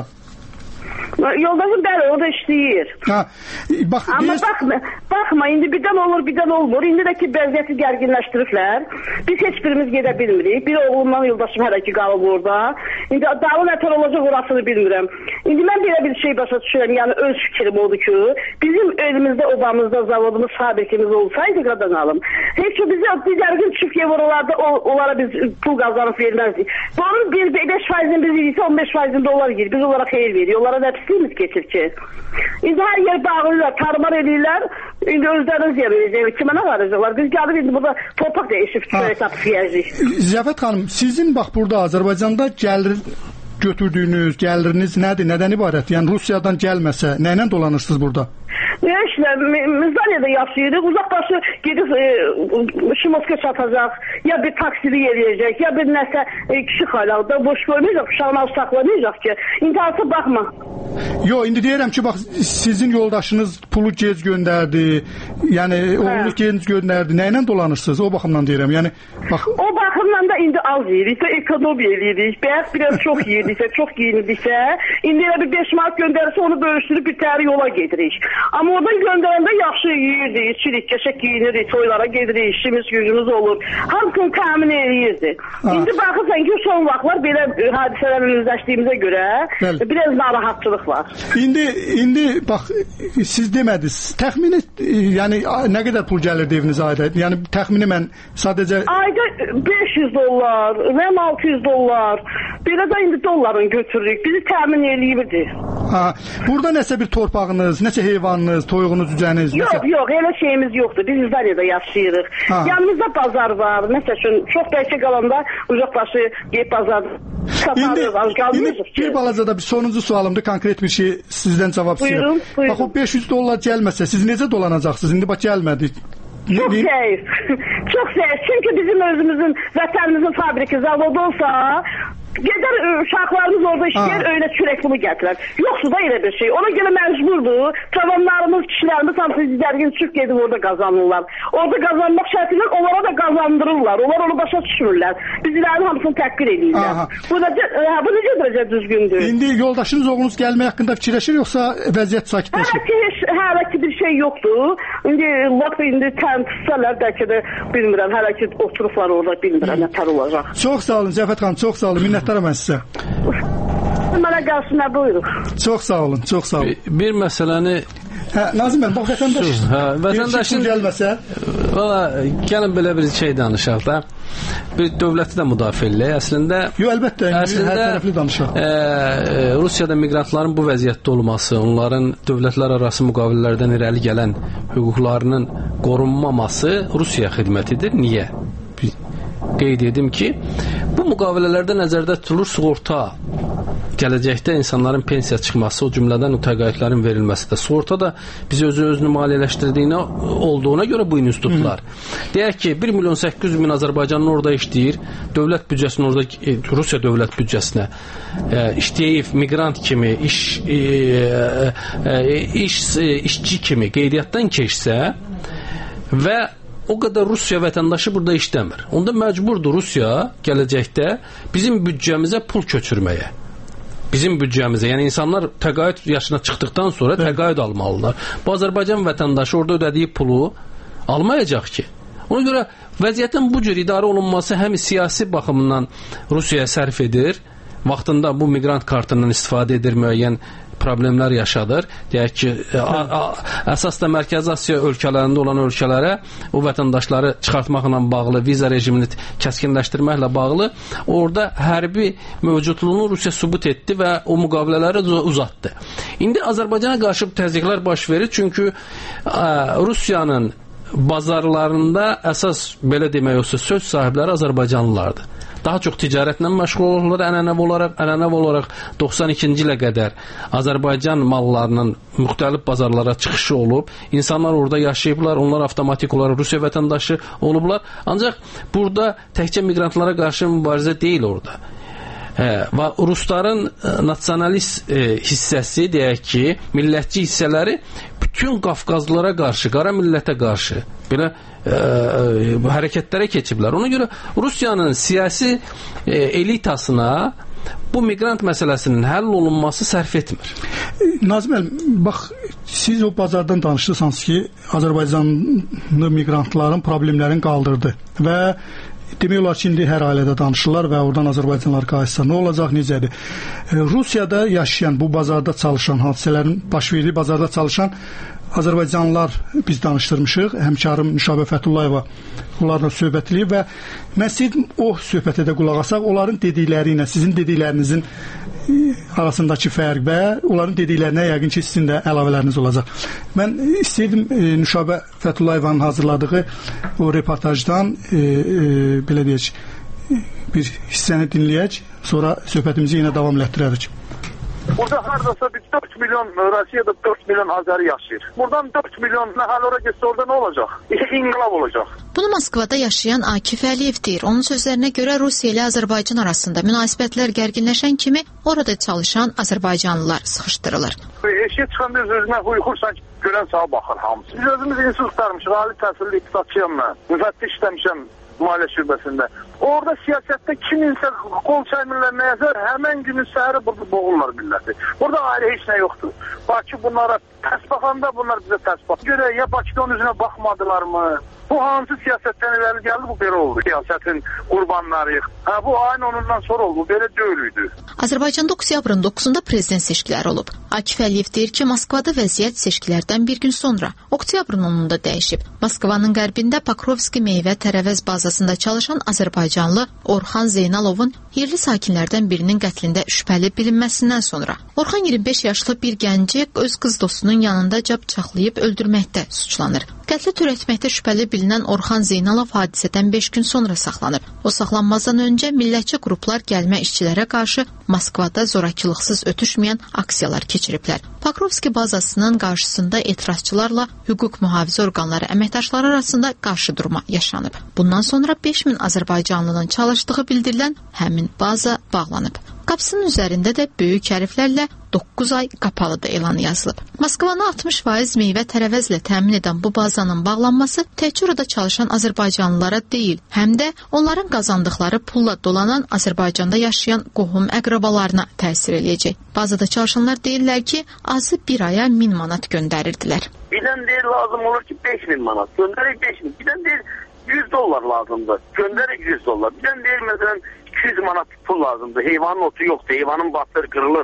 Yoldaşım bəli, orada işləyir. Ha, bax, Amma biz... baxma, baxma, indi birdən olur, birdən olmur. İndi də ki, vəziyyəti gərginləşdiriblər. Biz heç birimiz gedə bilmirik. Bir oğlumdan yoldaşım hələ ki qalıb orada. İndi daha nətər olacaq orasını bilmirəm. İndi mən belə bir şey başa düşürəm, yəni öz fikrim odur ki, bizim elimizdə, obamızda, zavodumuz, fabrikimiz olsaydı qadan alım. Heç o bizi digərgin çift ev oralarda onlara biz pul qazanıb verməzdik. Bunun bir beş faizini biz yedirsə on beş faizini de onlar yedir. Biz onlara xeyir veriyor. Onlara da pisliğimiz geçir ki. İndi hər yer bağırırlar, tarımar edirlər. İndi özləriniz yer verəcək. Kimə nə varacaqlar? Biz gəlib indi burada torpaq dəyişib çörək tapıb yiyəcəyik. Ziyafət xanım, sizin bax burada Azərbaycanda gəlir götürdüyünüz gəliriniz nədir? Nədən ibarət? Yəni Rusiyadan gəlməsə, nə ilə dolanırsınız burada? Ne işlə, Müzdanya'da yaşayırıq. Uzaqbaşı gedib e, Şimovska çatacaq, ya bir taksili yeriyəcək, ya bir nəsə e, kişi xaylaqda boş qoymayacaq, uşağına saxlamayacaq ki. İntihasa baxma. Yo, indi deyirəm ki, bax, sizin yoldaşınız pulu gec göndərdi, yəni oğlunuz gec göndərdi, nə ilə dolanırsınız? O baxımdan deyirəm, yəni bax. O baxımdan da indi az yeyiriksə, ekonomiya yeyirik, bəyək biraz çox yeyiriksə, çox giyiniriksə, indi elə bir beş manat göndərirsə, onu bölüşdürüb bir təhri yola gedirik. Amma oradan göndərəndə yaxşı yeyirdik, içirik, qəşək giyinirik, toylara gedirik, işimiz, gücümüz olur. Hamısını təmin edirdi. İndi baxırsan ki, son vaxtlar belə hadisələrlə üzləşdiyimizə görə Bəli. biraz narahatçılıq var. İndi, indi bax, siz demədiniz, təxmini, yəni nə qədər pul gəlirdi evinizə ayda? Yəni təxmini mən sadəcə... Ayda beş yüz dollar, və altı yüz dollar, belə də indi dolların götürürük, bizi təmin eləyirdi. Ha, burada nəsə bir torpağınız, nəsə heyvanınız, toyuğunuz, cücəniz? Yox, nəsə... yox, elə şeyimiz yoxdur. Biz İzdanya'da yaşayırıq. Ha. Yanımızda bazar var. Məsəl üçün, çox bəlkə qalanda uzaqbaşı geyib bazarda satarız, az qalmıyıq ki. Bir balaca da bir sonuncu sualımdır, konkret bir şey sizdən cavab istəyirəm. Buyurun, buyurun. Bax, o beş yüz dollar gəlməsə, siz necə dolanacaqsınız? İndi bax, gəlmədi. Çok zayıf. Çok zayıf. Çünkü bizim özümüzün, vətənimizin fabriki, zavodu olsa... Gedər uşaqlarımız orada işləyər, öyle çörəkli gətirər. Yoxsa da elə bir şey. Ona görə məcburdur. Tavanlarımız, kişilərimiz hamısı dizərgin çıx gedib orada qazanırlar. Orada qazanmaq şərtilə onlara da qazandırırlar. Onlar onu başa düşmürlər. Bizlərin hamısını təhqir edirlər. Bu necə, bu necə dərəcə düzgündür? İndi yoldaşınız, oğlunuz gəlmək haqqında fikirləşir, yoxsa vəziyyət sakitləşir? Hələ ki, heç, hələ ki bir şey yoxdur. İndi lap indi təntisələr, bəlkə də bilmirəm. Hələ ki oturublar orada, bilmirəm, nətər olacaq. Çox sağ olun Ziyafət xanım, çox sağ olun. Minnətdaram mən sizə. Mənə gəlsin, nə buyuruq. Çox sağ olun, çox sağ olun. Bir, bir məsələni Hə, Nazim bəy, bax vətəndaş. Hə, vətəndaşın gəlməsə, valla gəlin belə bir şey danışaq da. Bir dövləti də müdafiə eləyək. Əslində Yo, əlbəttə, əslində, hər tərəfli danışaq. E, Rusiyada miqrantların bu vəziyyətdə olması, onların dövlətlər arası müqavilələrdən irəli gələn hüquqlarının qorunmaması Rusiya xidmətidir. Niyə? Qeyd edim ki, bu müqavilələrdə nəzərdə tutulur sığorta, gələcəkdə insanların pensiya çıxması, o cümlədən mütəqaüdlərin verilməsi də. Sığorta da bizi özü özünü maliyyələşdirdiyinə olduğuna görə bu institutlar. Deyək ki, bir milyon səkkiz yüz min Azərbaycanlı orada işləyir, dövlət büdcəsini orada, e, Rusiya dövlət büdcəsinə e, işləyib, miqrant kimi, iş, e, e, iş, e, işçi kimi qeydiyyatdan keçsə və o qədər Rusiya vətəndaşı burada işləmir. Onda məcburdur Rusiya gələcəkdə bizim büdcəmizə pul köçürməyə. Bizim büdcəmizə, yəni insanlar təqaüd yaşına çıxdıqdan sonra təqaüd almalılar. Bu Azərbaycan vətəndaşı orada ödədiyi pulu almayacaq ki. Ona görə vəziyyətin bu cür idarə olunması həm siyasi baxımından Rusiyaya sərf edir, vaxtında bu miqrant kartından istifadə edir, müəyyən problemlər yaşadır. Deyək ki, a, a, əsas da Mərkəzi Asiya ölkələrində olan ölkələrə o vətəndaşları çıxartmaqla bağlı, viza rejimini kəskinləşdirməklə bağlı orada hərbi mövcudluğunu Rusiya sübut etdi və o müqavilələri uzatdı. İndi Azərbaycana qarşı təzyiqlər baş verir, çünki ə, Rusiyanın bazarlarında əsas, belə demək olsa, söz sahibləri Azərbaycanlılardır. Daha çox ticarətlə məşğul olurlar, ənənəvi olaraq, ənənəvi olaraq doxsan ikinci ilə qədər Azərbaycan mallarının müxtəlif bazarlara çıxışı olub. İnsanlar orada yaşayıblar, onlar avtomatik olaraq Rusiya vətəndaşı olublar. Ancaq burada təkcə miqrantlara qarşı mübarizə deyil orada. Hə, və Rusların nasionalist e, hissəsi, deyək ki, millətçi hissələri bütün Qafqazlılara qarşı, qara millətə qarşı belə e, e, hərəkətlərə keçiblər. Ona görə Rusiyanın siyasi e, elitasına bu miqrant məsələsinin həll olunması sərf etmir. Nazim əl, bax, siz o bazardan danışdınız ki, Azərbaycanlı miqrantların problemlərini qaldırdı və demək olar ki, indi hər ailədə danışırlar və oradan Azərbaycanlılar qayıtsa nə olacaq, necədir? Rusiyada yaşayan, bu bazarda çalışan, hadisələrin baş verdiyi bazarda çalışan Azərbaycanlılar biz danışdırmışıq. Həmkarım Nüşabə Fətullayeva onlarla söhbət edib və mən istəyirdim o söhbətə də qulaq asaq, onların dedikləri ilə sizin dediklərinizin arasındakı fərq və onların dediklərinə yəqin ki, sizin də əlavələriniz olacaq. Mən istəyirdim e, Nüşabə Fətullayevanın hazırladığı o reportajdan e, e, belə deyək, bir hissəni dinləyək, sonra söhbətimizi yenə davam etdirərik. Burada hardasa biz dörd milyon, Rusiyada dörd milyon Azəri yaşayır. Buradan dörd milyon nəhəl oraya geçsə orada nə olacaq? İnqilab olacaq. Bunu Moskvada yaşayan Akif Əliyev deyir. Onun sözlərinə görə Rusiya ilə Azərbaycan arasında münasibətlər gərginləşən kimi orada çalışan Azərbaycanlılar sıxışdırılır. Eşiyə çıxanda öz-özünə uyğursan ki, görən sağa baxır hamısı. Biz özümüz institut tutarmışıq, ali təhsilli iqtisadçıyam mən. Müfəttiş işləmişəm maliyyə şöbəsində. Orada siyasətdə kiminsə qol çaymirlər nəyəsə, həmən günün səhəri burada boğulurlar milləti. Burada ayrı heç nə yoxdur. Bakı bunlara tərs baxanda bunlar bizə tərs baxır. Görə ya Bakıda onun üzünə baxmadılar mı? Bu hansı siyasətdən irəli gəldi, bu belə oldu. Siyasetin qurbanlarıyıq. Hə, bu ayın onundan sonra oldu, belə deyildi. Azərbaycanda oktyabrın doqquzunda prezident seçkiləri olub. Akif Əliyev deyir ki, Moskvada vəziyyət seçkilərdən bir gün sonra, oktyabrın onunda dəyişib. Moskvanın qərbində Pokrovski meyvə tərəvəz bazasında çalışan Azərbaycanlı Orxan Zeynalovun yerli sakinlərdən birinin qətlində şübhəli bilinməsindən sonra. Orxan iyirmi beş yaşlı bir gənci öz qız dostunun yanında bıçaqlayıb öldürməkdə suçlanır. Qətli törətməkdə şübhəli bilinən Orxan Zeynalov hadisədən beş gün sonra saxlanıb. O saxlanmazdan öncə millətçi qruplar gəlmə işçilərə qarşı Moskvada zorakılıqsız ötüşməyən aksiyalar keçiriblər. Pokrovski bazasının qarşısında etirazçılarla hüquq mühafizə orqanları əməkdaşları arasında qarşıdurma yaşanıb. Bundan sonra beş min Azərbaycanlının çalışdığı bildirilən həmin baza bağlanıb. Qapısının üzərində də böyük hərflərlə doqquz ay qapalıdır elanı yazılıb. Moskvanı altmış faiz meyvə tərəvəzlə təmin edən bu bazanın bağlanması təkcə orada çalışan Azərbaycanlılara deyil, həm də onların qazandıqları pulla dolanan Azərbaycanda yaşayan qohum əqrabalarına təsir eləyəcək. Bazada çalışanlar deyirlər ki, azı bir aya min manat göndərirdilər. Birdən deyir lazım olur ki, beş min manat. Göndərək beş min. Birdən deyir yüz dollar lazımdır. Göndərək yüz dollar. Birdən deyir məsələn iki yüz manat pul lazımdır. Heyvanın otu yoxdur. Heyvanın batır, qırılır.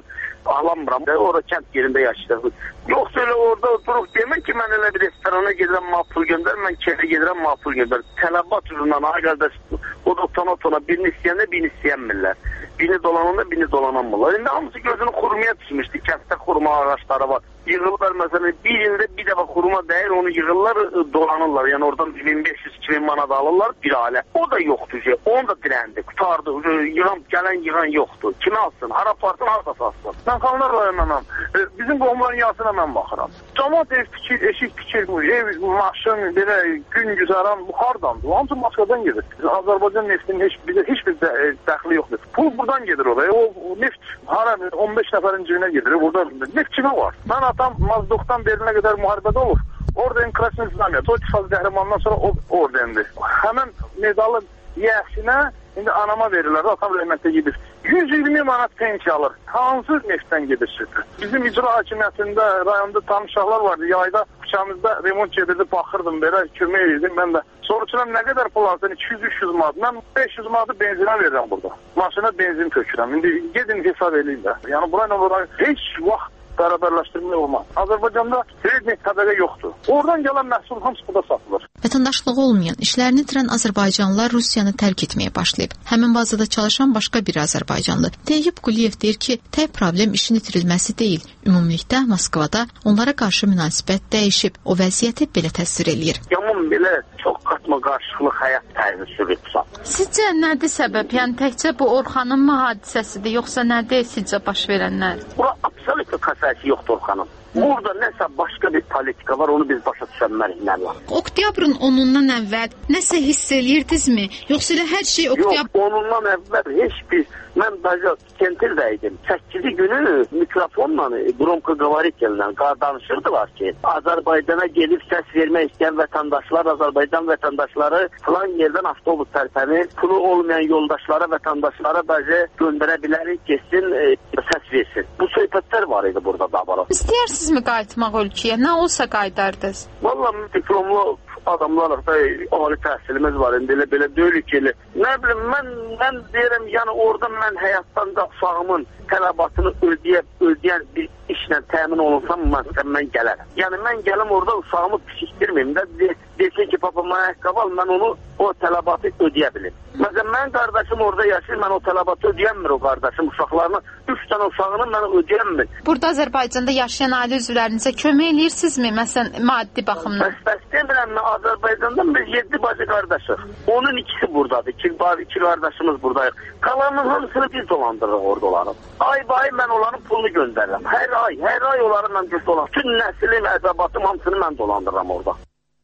alamıram. Orada kənd yerində yaşayır. Yoxsa elə orada oturuq demir ki, mən elə bir restorana gedirəm, ma pul göndər, mən kefə gedirəm, ma pul göndər. Tələbat ucundan, ay qardaş, o da tona tona birini istəyəndə birini istəyənmirlər. Birini dolananda birini dolananmırlar. İndi hamısı gözünü xurmaya düşmüşdü. Kənddə xurma ağaçları var. Yığırlar məsələn, bir ildə bir dəfə xurma dəyir, onu yığırlar, dolanırlar. Yəni oradan min beş yüz iki min manat alırlar bir ailə. O da yoxdur ki, onu da dirəndi, qutardı. Yığan, gələn yığan yoxdur. Kimi alsın? Hara partın, harada satsın? Mən Xanlar rayonundan, bizim qohumların yasına mən baxıram. Camaat ev tikir, eşik tikir, ev, maşın, belə gün güzəran bu hardandır? O hamısı Moskvadan gedir. Azərbaycan neftinin heç, bizə heç bir də, dəxli yoxdur. Pul buradan gedir oraya. O, o neft hara on beş nəfərin cibinə gedir. Burada neft kimi var. Mən atam Mazduqdan Berlinə qədər müharibədə olur. Orden Krasnaya Znamya. O tifaz qəhrəmandan sonra o ordendir. Həmən medalı yəhsinə indi anama verirlər. Atam rəhmətlə gedir. yüz iyirmi manat pensiya alır. Hansı neftdən gedir? Bizim icra hakimiyyətində rayonda tanışaqlar vardı. Yayda bıçağımızda remont gedirdi, baxırdım belə, kömək edirdim. Mən də soruçuram nə qədər pul alsan? iki yüz üç yüz manat. Mən beş yüz manatı benzinə verirəm burada. Maşına benzin tökürəm. İndi gedin hesab eləyin də. Yəni burayla buraya heç vaxt bərabərləşdirmək olmaz. Azərbaycanda heç bir təbəqə yoxdur. Oradan gələn məhsul hamısı burada satılır. Vətəndaşlığı olmayan, işlərini itirən azərbaycanlılar Rusiyanı tərk etməyə başlayıb. Həmin bazada çalışan başqa bir azərbaycanlı Teyyib Quliyev deyir ki, tək problem işin itirilməsi deyil. Ümumilikdə Moskvada onlara qarşı münasibət dəyişib. O vəziyyəti belə təsvir eləyir. Yaman belə çox qatma qarşılıqlı həyat tərzi sürübsə. Sizcə nədir səbəb? Yəni təkcə bu Orxanın mı hadisəsidir, yoxsa nədir sizcə baş verənlər? Bura absolut kasası yoxdur Orxanın. Burada nəsə başqa bir politika var, onu biz başa düşənmərik nə var. Oktyabrın onundan əvvəl nəsə hiss eləyirdinizmi? Yoxsa elə hər şey oktyabr... Yox, onundan əvvəl heç bir... Mən daha Kentir'dəydim. səkkizi günü mikrofonla, Gromko Govoritel'lə danışırdılar ki, Azərbaycana gelib səs vermək istəyən vətəndaşlar, Azərbaycan vətəndaşları filan yerdən avtobus tərpənir, pulu olmayan yoldaşlara, vətəndaşlara bəzi göndərə bilərik, geçsin, e, səs versin. Bu söhbətlər var idi burada da var. İstəyərsinizmi qayıtmaq ölkəyə? Nə olsa qayıdardınız? Vallahi diplomlu adamlar da ali təhsilimiz var indi elə belə deyil ki, nə bilim mən mən deyirəm, yəni orada mən həyatdan da uşağımın tələbatını ödeyə ödəyən bir işlə təmin olunsam mən, mən gələrəm. Yəni mən gəlim orada uşağımı pişikdirməyim də de, desin ki, papa mənə ayaqqabı al, mən onu o tələbatı ödeyə bilim. Məsələn, mən qardaşım orada yaşayır, mən o tələbatı ödəyəmmir o qardaşım uşaqlarına. Üç dənə uşağını mən ödəyəmmir. Burada Azərbaycanda yaşayan ailə üzvlərinizə kömək eləyirsinizmi? Məsələn, maddi baxımdan. Bəs, bəs demirəm, Azərbaycanda biz yeddi bacı qardaşıq. Onun ikisi buradadır. İki, iki qardaşımız buradayıq. Kalanın hamısını biz dolandırırıq orada olanı. Ay bay mən onların pulunu göndərirəm. Hər ay, hər ay onları mən düz dolandırırım. Bütün nəslim, əzəbatım hamısını mən dolandırıram orada.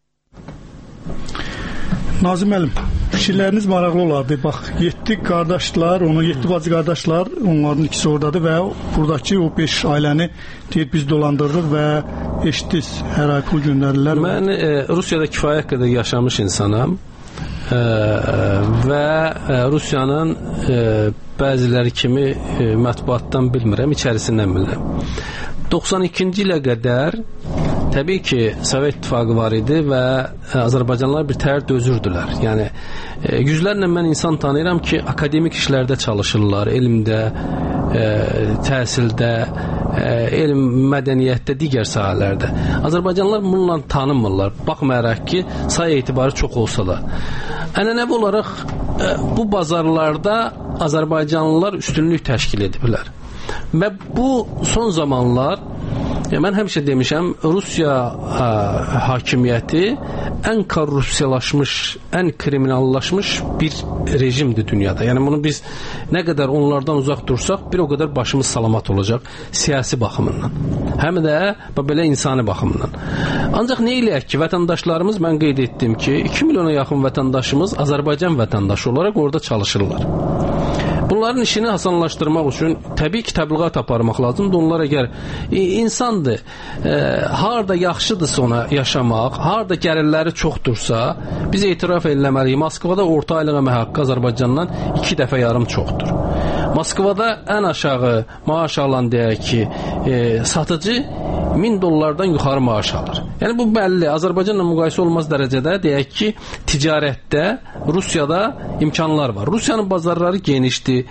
Nazim müəllim, fikirləriniz maraqlı olardı. Bax, yeddi qardaşlar, onun yeddi bacı qardaşlar, onların ikisi oradadır və buradakı o beş ailəni deyir biz dolandırırıq və eşitdiniz, hər ay pul göndərirlər. Mən e, Rusiyada kifayət qədər yaşamış insanam e, və e, Rusiyanın e, bəziləri kimi e, mətbuatdan bilmirəm, içərisindən bilmirəm. doxsan ikinci ilə qədər təbii ki, Sovet İttifaqı var idi və Azərbaycanlılar bir təhər dözürdülər. Yəni, e, yüzlərlə mən insan tanıyıram ki, akademik işlərdə çalışırlar, elmdə, e, təhsildə, e, elm, mədəniyyətdə, digər sahələrdə. Azərbaycanlılar bununla tanınmırlar, baxmayaraq ki, sayı etibarı çox olsa da. Ənənəvi olaraq e, bu bazarlarda Azərbaycanlılar üstünlük təşkil ediblər. Və bu son zamanlar ya mən həmişə demişəm, Rusiya ə, hakimiyyəti ən korrupsiyalaşmış, ən kriminallaşmış bir rejimdir dünyada. Yəni bunu biz nə qədər onlardan uzaq dursaq, bir o qədər başımız salamat olacaq siyasi baxımından. Həm də belə insani baxımından. Ancaq nə eləyək ki, vətəndaşlarımız, mən qeyd etdim ki, iki milyona yaxın vətəndaşımız Azərbaycan vətəndaşı olaraq orada çalışırlar. Bunların işini asanlaşdırmaq üçün təbii ki, təbliğat aparmaq lazımdır. Onlar əgər insandır, e, harada yaxşıdırsa ona yaşamaq, harada gəlirləri çoxdursa, biz etiraf eləməliyik. Moskvada orta aylıq əmək haqqı Azərbaycandan iki dəfə yarım çoxdur. Moskvada ən aşağı maaş alan deyək ki, e, satıcı min dollardan yuxarı maaş alır. Yəni bu bəlli, Azərbaycanla müqayisə olmaz dərəcədə deyək ki, ticarətdə Rusiyada imkanlar var. Rusiyanın bazarları genişdir.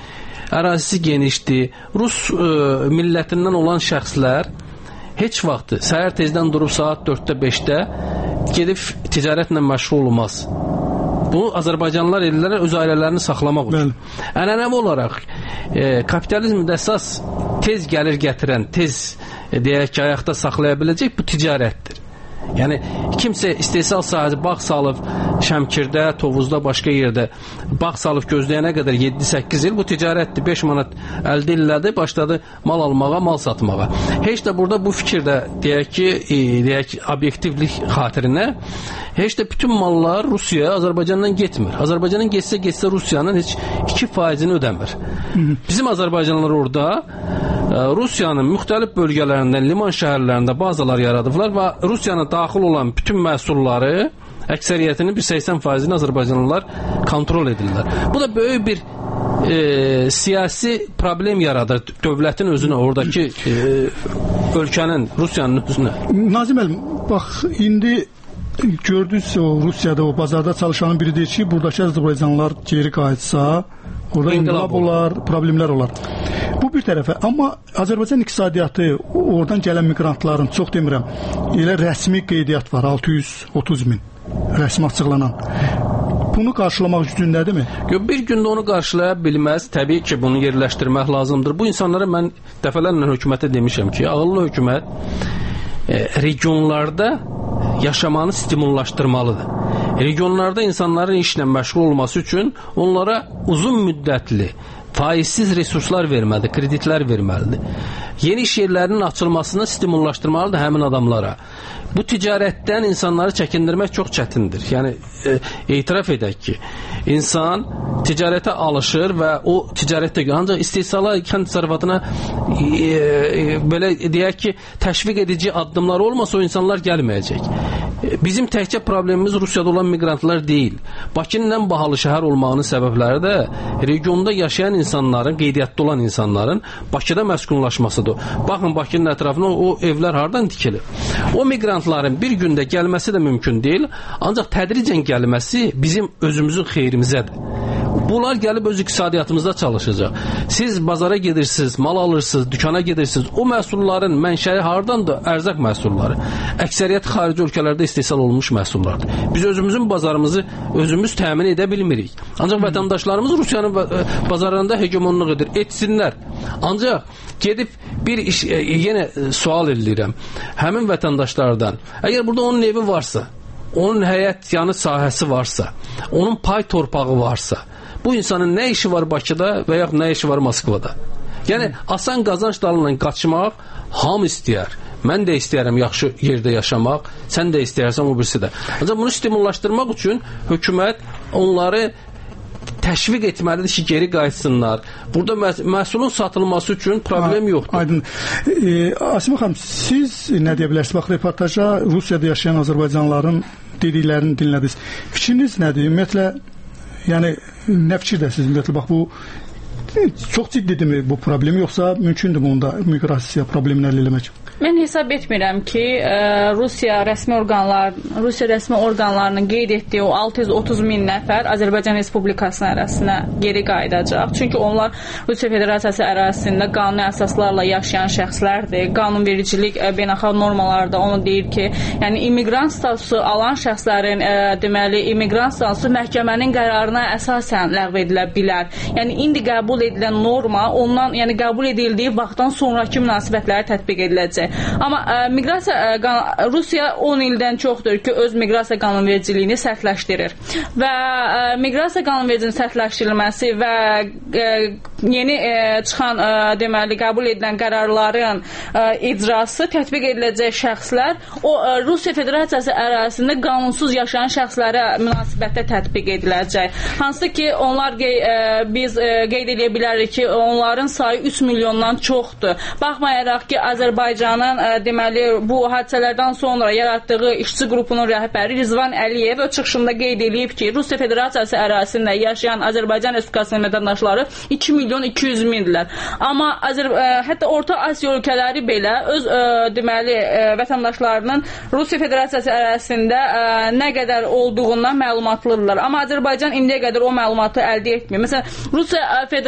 ərazisi genişdir. Rus ə, millətindən olan şəxslər heç vaxt səhər tezdən durub saat dörddə beşdə gedib ticarətlə məşğul olmaz. Bunu Azərbaycanlılar edirlər öz ailələrini saxlamaq üçün. Ənənəvi olaraq e, kapitalizmdə əsas tez gəlir gətirən, tez e, deyək ki, ayaqda saxlaya biləcək bu ticarətdir. Yəni kimsə istehsal sahəsi bağ salıb Şəmkirdə, Tovuzda, başqa yerdə bağ salıb gözləyənə qədər yeddi səkkiz il bu ticarətdir. beş manat əldə elədi, başladı mal almağa, mal satmağa. Heç də burada bu fikirdə deyək ki, e, deyək ki, obyektivlik xatirinə heç də bütün mallar Rusiyaya, Azərbaycandan getmir. Azərbaycandan getsə getsə Rusiyanın heç iki faizini ödəmir. Bizim Azərbaycanlılar orada Rusiyanın müxtəlif bölgələrindən, liman şəhərlərində bazalar yaradıblar və Rusiyanın daxil olan bütün məhsulları, əksəriyyətinin bir səksən faizini Azərbaycanlılar kontrol edirlər. Bu da böyük bir e, siyasi problem yaradır dövlətin özünə, oradakı e, ölkənin, Rusiyanın özünə. Nazim müəllim, bax, indi gördünüz o Rusiyada, o bazarda çalışanın biri deyir ki, buradakı Azərbaycanlılar geri qayıtsa, orada inqilab olar, problemlər olar. Bu bir tərəfə, amma Azərbaycan iqtisadiyyatı, oradan gələn miqrantların, çox demirəm, elə rəsmi qeydiyyat var, altı yüz otuz min rəsmi açıqlanan. Bunu qarşılamaq gücündədirmi? Bir gündə onu qarşılaya bilməz. Təbii ki, bunu yerləşdirmək lazımdır. Bu insanlara mən dəfələrlə hökumətə demişəm ki, ağıllı hökumət e, regionlarda yaşamanı stimullaşdırmalıdır. Regionlarda insanların işlə məşğul olması üçün onlara uzun müddətli faizsiz resurslar verməlidir, kreditlər verməlidir. Yeni iş yerlərinin açılmasını stimullaşdırmalıdır həmin adamlara. Bu ticarətdən insanları çəkindirmək çox çətindir. Yəni e, etiraf edək ki, insan ticarətə alışır və o ticarətdə ancaq istehsala, kənd təsərrüfatına e, e, belə deyək ki, təşviq edici addımlar olmasa o insanlar gəlməyəcək. Bizim təkcə problemimiz Rusiyada olan miqrantlar deyil. Bakının ən bahalı şəhər olmağının səbəbləri də regionda yaşayan insanların, qeydiyyatda olan insanların Bakıda məskunlaşmasıdır. Baxın, Bakının ətrafına o evlər hardan dikilir? O miqrantların bir gündə gəlməsi də mümkün deyil, ancaq tədricən gəlməsi bizim özümüzün xeyrimizədir. Bunlar gəlib öz iqtisadiyyatımızda çalışacaq. Siz bazara gedirsiniz, mal alırsınız, dükana gedirsiniz. O məhsulların mənşəyi hardandır? Ərzaq məhsulları. Əksəriyyət xarici ölkələrdə istehsal olunmuş məhsullardır. Biz özümüzün bazarımızı özümüz təmin edə bilmirik. Ancaq vətəndaşlarımız Rusiyanın bazarlarında hegemonluq edir. Etsinlər. Ancaq gedib bir iş, e, yenə sual edirəm. Həmin vətəndaşlardan, əgər burada onun evi varsa, onun həyət yanı sahəsi varsa, onun pay torpağı varsa, bu insanın nə işi var Bakıda və yaxud nə işi var Moskvada? Yəni, asan qazanc dalından qaçmaq hamı istəyər. Mən də istəyərəm yaxşı yerdə yaşamaq, sən də istəyərsən o birisi də. Ancaq bunu stimullaşdırmaq üçün hökumət onları təşviq etməlidir ki, geri qayıtsınlar. Burada məs məhsulun satılması üçün problem ha, yoxdur. Aydın. E, Asimə xanım, siz nə deyə bilərsiniz? Bax, reportaja Rusiyada yaşayan Azərbaycanlıların dediklərini dinlədiniz. Fikriniz nədir? Ümumiyyətlə, yəni, nə fikirdəsiniz? Ümumiyyətlə, bax, bu çox ciddidirmi bu problemi, yoxsa mümkündür bunda miqrasiya problemini həll etmək? Mən hesab etmirəm ki, ə, Rusiya rəsmi orqanlar, Rusiya rəsmi orqanlarının qeyd etdiyi o altı yüz otuz min nəfər Azərbaycan Respublikasının ərazisinə geri qayıdacaq. Çünki onlar Rusiya Federasiyası ərazisində qanuni əsaslarla yaşayan şəxslərdir. Qanunvericilik ə, beynəlxalq normalarda onu deyir ki, yəni immiqrant statusu alan şəxslərin ə, deməli immiqrant statusu məhkəmənin qərarına əsasən ləğv edilə bilər. Yəni indi qəbul edilən norma ondan, yəni qəbul edildiyi vaxtdan sonrakı münasibətləri tətbiq ediləcək. Amma ə, miqrasiya ə, Rusiya on ildən çoxdur ki, öz miqrasiya qanunvericiliyini sərtləşdirir. Və ə, miqrasiya qanunvericiliyinin sərtləşdirilməsi və ə, yeni ə, çıxan ə, deməli qəbul edilən qərarların ə, icrası tətbiq ediləcək şəxslər o ə, Rusiya Federasiyası ərazisində qanunsuz yaşayan şəxslərə münasibətdə tətbiq ediləcək. Hansı ki, onlar qey, ə, biz ə, qeyd edə bilərik ki, onların sayı üç milyondan çoxdur. Baxmayaraq ki, Azərbaycan deməli bu hadisələrdən sonra yaratdığı işçi qrupunun rəhbəri Rizvan Əliyev öz çıxışında qeyd edib ki, Rusiya Federasiyası ərazisində yaşayan Azərbaycan Respublikasının vətəndaşları iki milyon iki yüz mindirlər. Amma Azər hətta Orta Asiya ölkələri belə öz ə, deməli ə, vətəndaşlarının Rusiya Federasiyası ərazisində ə, nə qədər olduğundan məlumatlıdırlar. Amma Azərbaycan indiyə qədər o məlumatı əldə etmir. Məsələn, Rusiya Federasiyası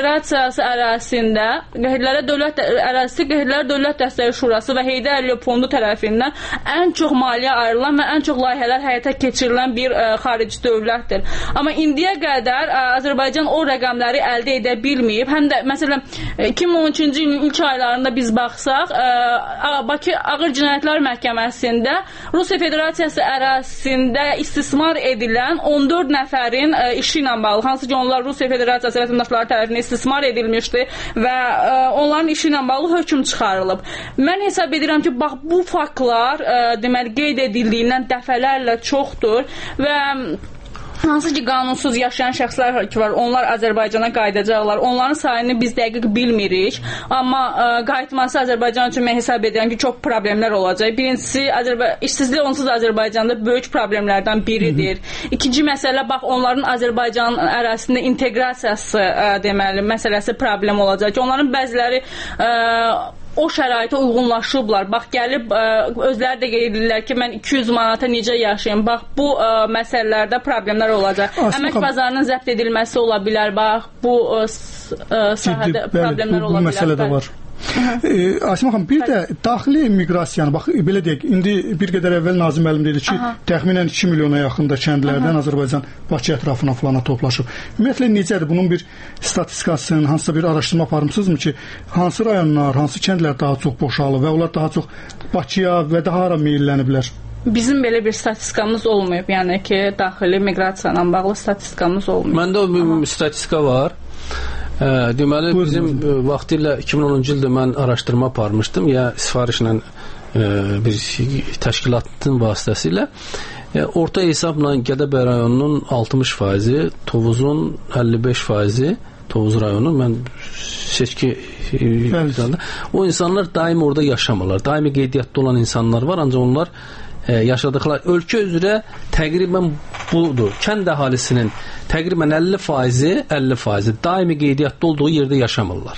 Federasiyası ərazisində Qəhirlərə Dövlət ərazisi Qəhirlər Dövlət Dəstəyi Şurası və Heydər Əliyev Fondu tərəfindən ən çox maliyyə ayrılan və ən çox layihələr həyata keçirilən bir ə, xarici dövlətdir. Amma indiyə qədər ə, Azərbaycan o rəqəmləri əldə edə bilməyib. Həm də məsələn iki min on üçüncü ilin ilk aylarında biz baxsaq, ə, Bakı Ağır Cinayətlər Məhkəməsində Rusiya Federasiyası ərazisində istismar edilən on dörd nəfərin ə, işi ilə bağlı, hansı ki onlar Rusiya Federasiyası vətəndaşları tərəfindən istismar edilmişdi və ə, onların işi ilə bağlı hökm çıxarılıb. Mən hesab edirəm ki, bax bu faktlar ə, deməli qeyd edildiyindən dəfələrlə çoxdur və hansı ki qanunsuz yaşayan şəxslər ki var, onlar Azərbaycana qayıdacaqlar. Onların sayını biz dəqiq bilmirik. Amma ə, qayıtması Azərbaycan üçün mən hesab edirəm ki, çox problemlər olacaq. Birincisi, Azərba işsizlik onsuz Azərbaycanda böyük problemlərdən biridir. Hı -hı. İkinci məsələ, bax onların Azərbaycan ərazisində inteqrasiyası ə, deməli, məsələsi problem olacaq ki, onların bəziləri ə, o şəraitə uyğunlaşıblar. Bax gəlib ə, özləri də qeyd edirlər ki, mən iki yüz manata necə yaşayım? Bax bu ə, məsələlərdə problemlər olacaq. Aslında, əmək bazarının zəbt edilməsi ola bilər. Bax bu ə, ə, sahədə ciddi, problemlər bəli, bu, ola bilər. Bu məsələ də var. E, Asimə xanım, bir də daxili miqrasiyanı, bax belə deyək, indi bir qədər əvvəl Nazim müəllim dedi ki, aha, təxminən iki milyona yaxında kəndlərdən aha, Azərbaycan Bakı ətrafına falana toplaşıb. Ümumiyyətlə necədir? Bunun bir statistikasını, hansısa bir araşdırma aparmısınızmı ki, hansı rayonlar, hansı kəndlər daha çox boşalıb və onlar daha çox Bakıya və daha hara meylləniblər? Bizim belə bir statistikamız olmayıb, yəni ki, daxili miqrasiya ilə bağlı statistikamız olmayıb. Məndə o bir statistika var. Hə, deməli buyurun, bizim buyurun. Vaxtilə iki min onuncu ildə mən araşdırma aparmışdım ya sifarişlə e, bir təşkilatın vasitəsilə. E, orta hesabla Gədəbəy rayonunun altmış faizi, Tovuzun əlli beş faizi, Tovuz rayonu mən seçki e, o insanlar daim orada yaşamırlar. Daimi qeydiyyatda olan insanlar var, ancaq onlar e, yaşadıqları ölkə üzrə təqribən budur. Kənd əhalisinin təqribən əlli faizi, əlli faizi daimi qeydiyyatda olduğu yerdə yaşamırlar.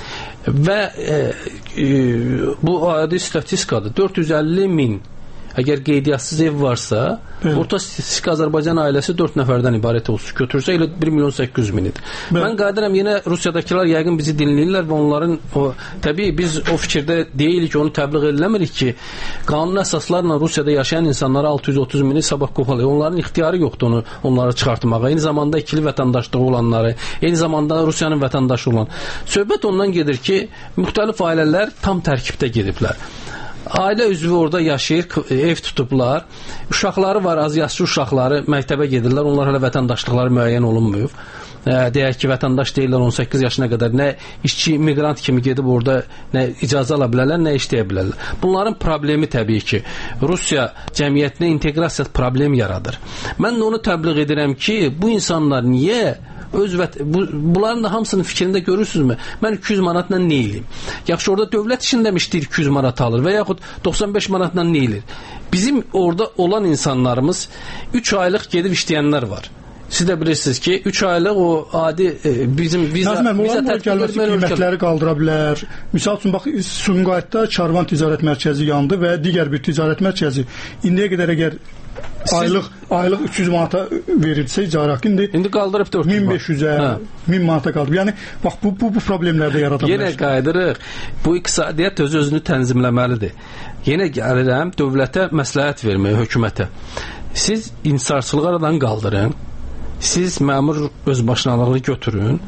Və e, e, bu adi statistikadır. dörd yüz əlli min əgər qeydiyyatсız ev varsa, bəli, orta statistik Azərbaycan ailəsi dörd nəfərdən ibarət olsun. Götürsə elə bir milyon səkkiz yüz min idi. Bəli. Mən qadirəm yenə Rusiyadakılar yəqin bizi dinləyirlər və onların o təbii biz o fikirdə deyilik ki, onu təbliğ eləmirik ki, qanun əsaslarla Rusiyada yaşayan insanlara altı yüz otuz mini sabah qoxalıyor. Onların ixtiyarı yoxdur onu onları çıxartmağa. Eyni zamanda ikili vətəndaşlığı olanları, eyni zamanda Rusiyanın vətəndaşı olan. Söhbət ondan gedir ki, müxtəlif ailələr tam tərkibdə gediblər. Ailə üzvü orada yaşayır, ev tutublar. Uşaqları var, az yaşlı uşaqları məktəbə gedirlər. Onlar hələ vətəndaşlıqları müəyyən olunmuyub. E, deyək ki, vətəndaş deyirlər on səkkiz yaşına qədər nə işçi, miqrant kimi gedib orada nə icazə ala bilərlər, nə işləyə bilərlər. Bunların problemi təbii ki, Rusiya cəmiyyətinə inteqrasiya problemi yaradır. Mən də onu təbliğ edirəm ki, bu insanlar niyə öz vət bu, bunların da hamısının fikrində görürsünüzmü? Mən iki yüz manatla nə eləyim? Yaxşı, orada dövlət işində mi işləyir iki yüz manat alır və yaxud doxsan beş manatla nə eləyir? Bizim orada olan insanlarımız üç aylıq gedib işləyənlər var. Siz də bilirsiniz ki, üç aylıq o adi e, bizim viza Nazım, viza tətbiq qiymətləri qaldıra bilər. Misal üçün, bax, Sumqayıtda Karvan Ticarət Mərkəzi yandı və digər bir ticarət mərkəzi indiyə qədər əgər Siz... aylıq aylıq üç yüz manata verilsə icarə haqqı indi indi qaldırıb dörd min beş yüzə, min manata qaldırıb. Yəni bax bu bu, bu problemlər də yarada bilər. Yenə qayıdırıq. Bu iqtisadiyyat öz özünü tənzimləməlidir. Yenə gəlirəm dövlətə məsləhət verməyə, hökumətə. Siz inhisarçılığı aradan qaldırın. Siz məmur özbaşınalığı götürün.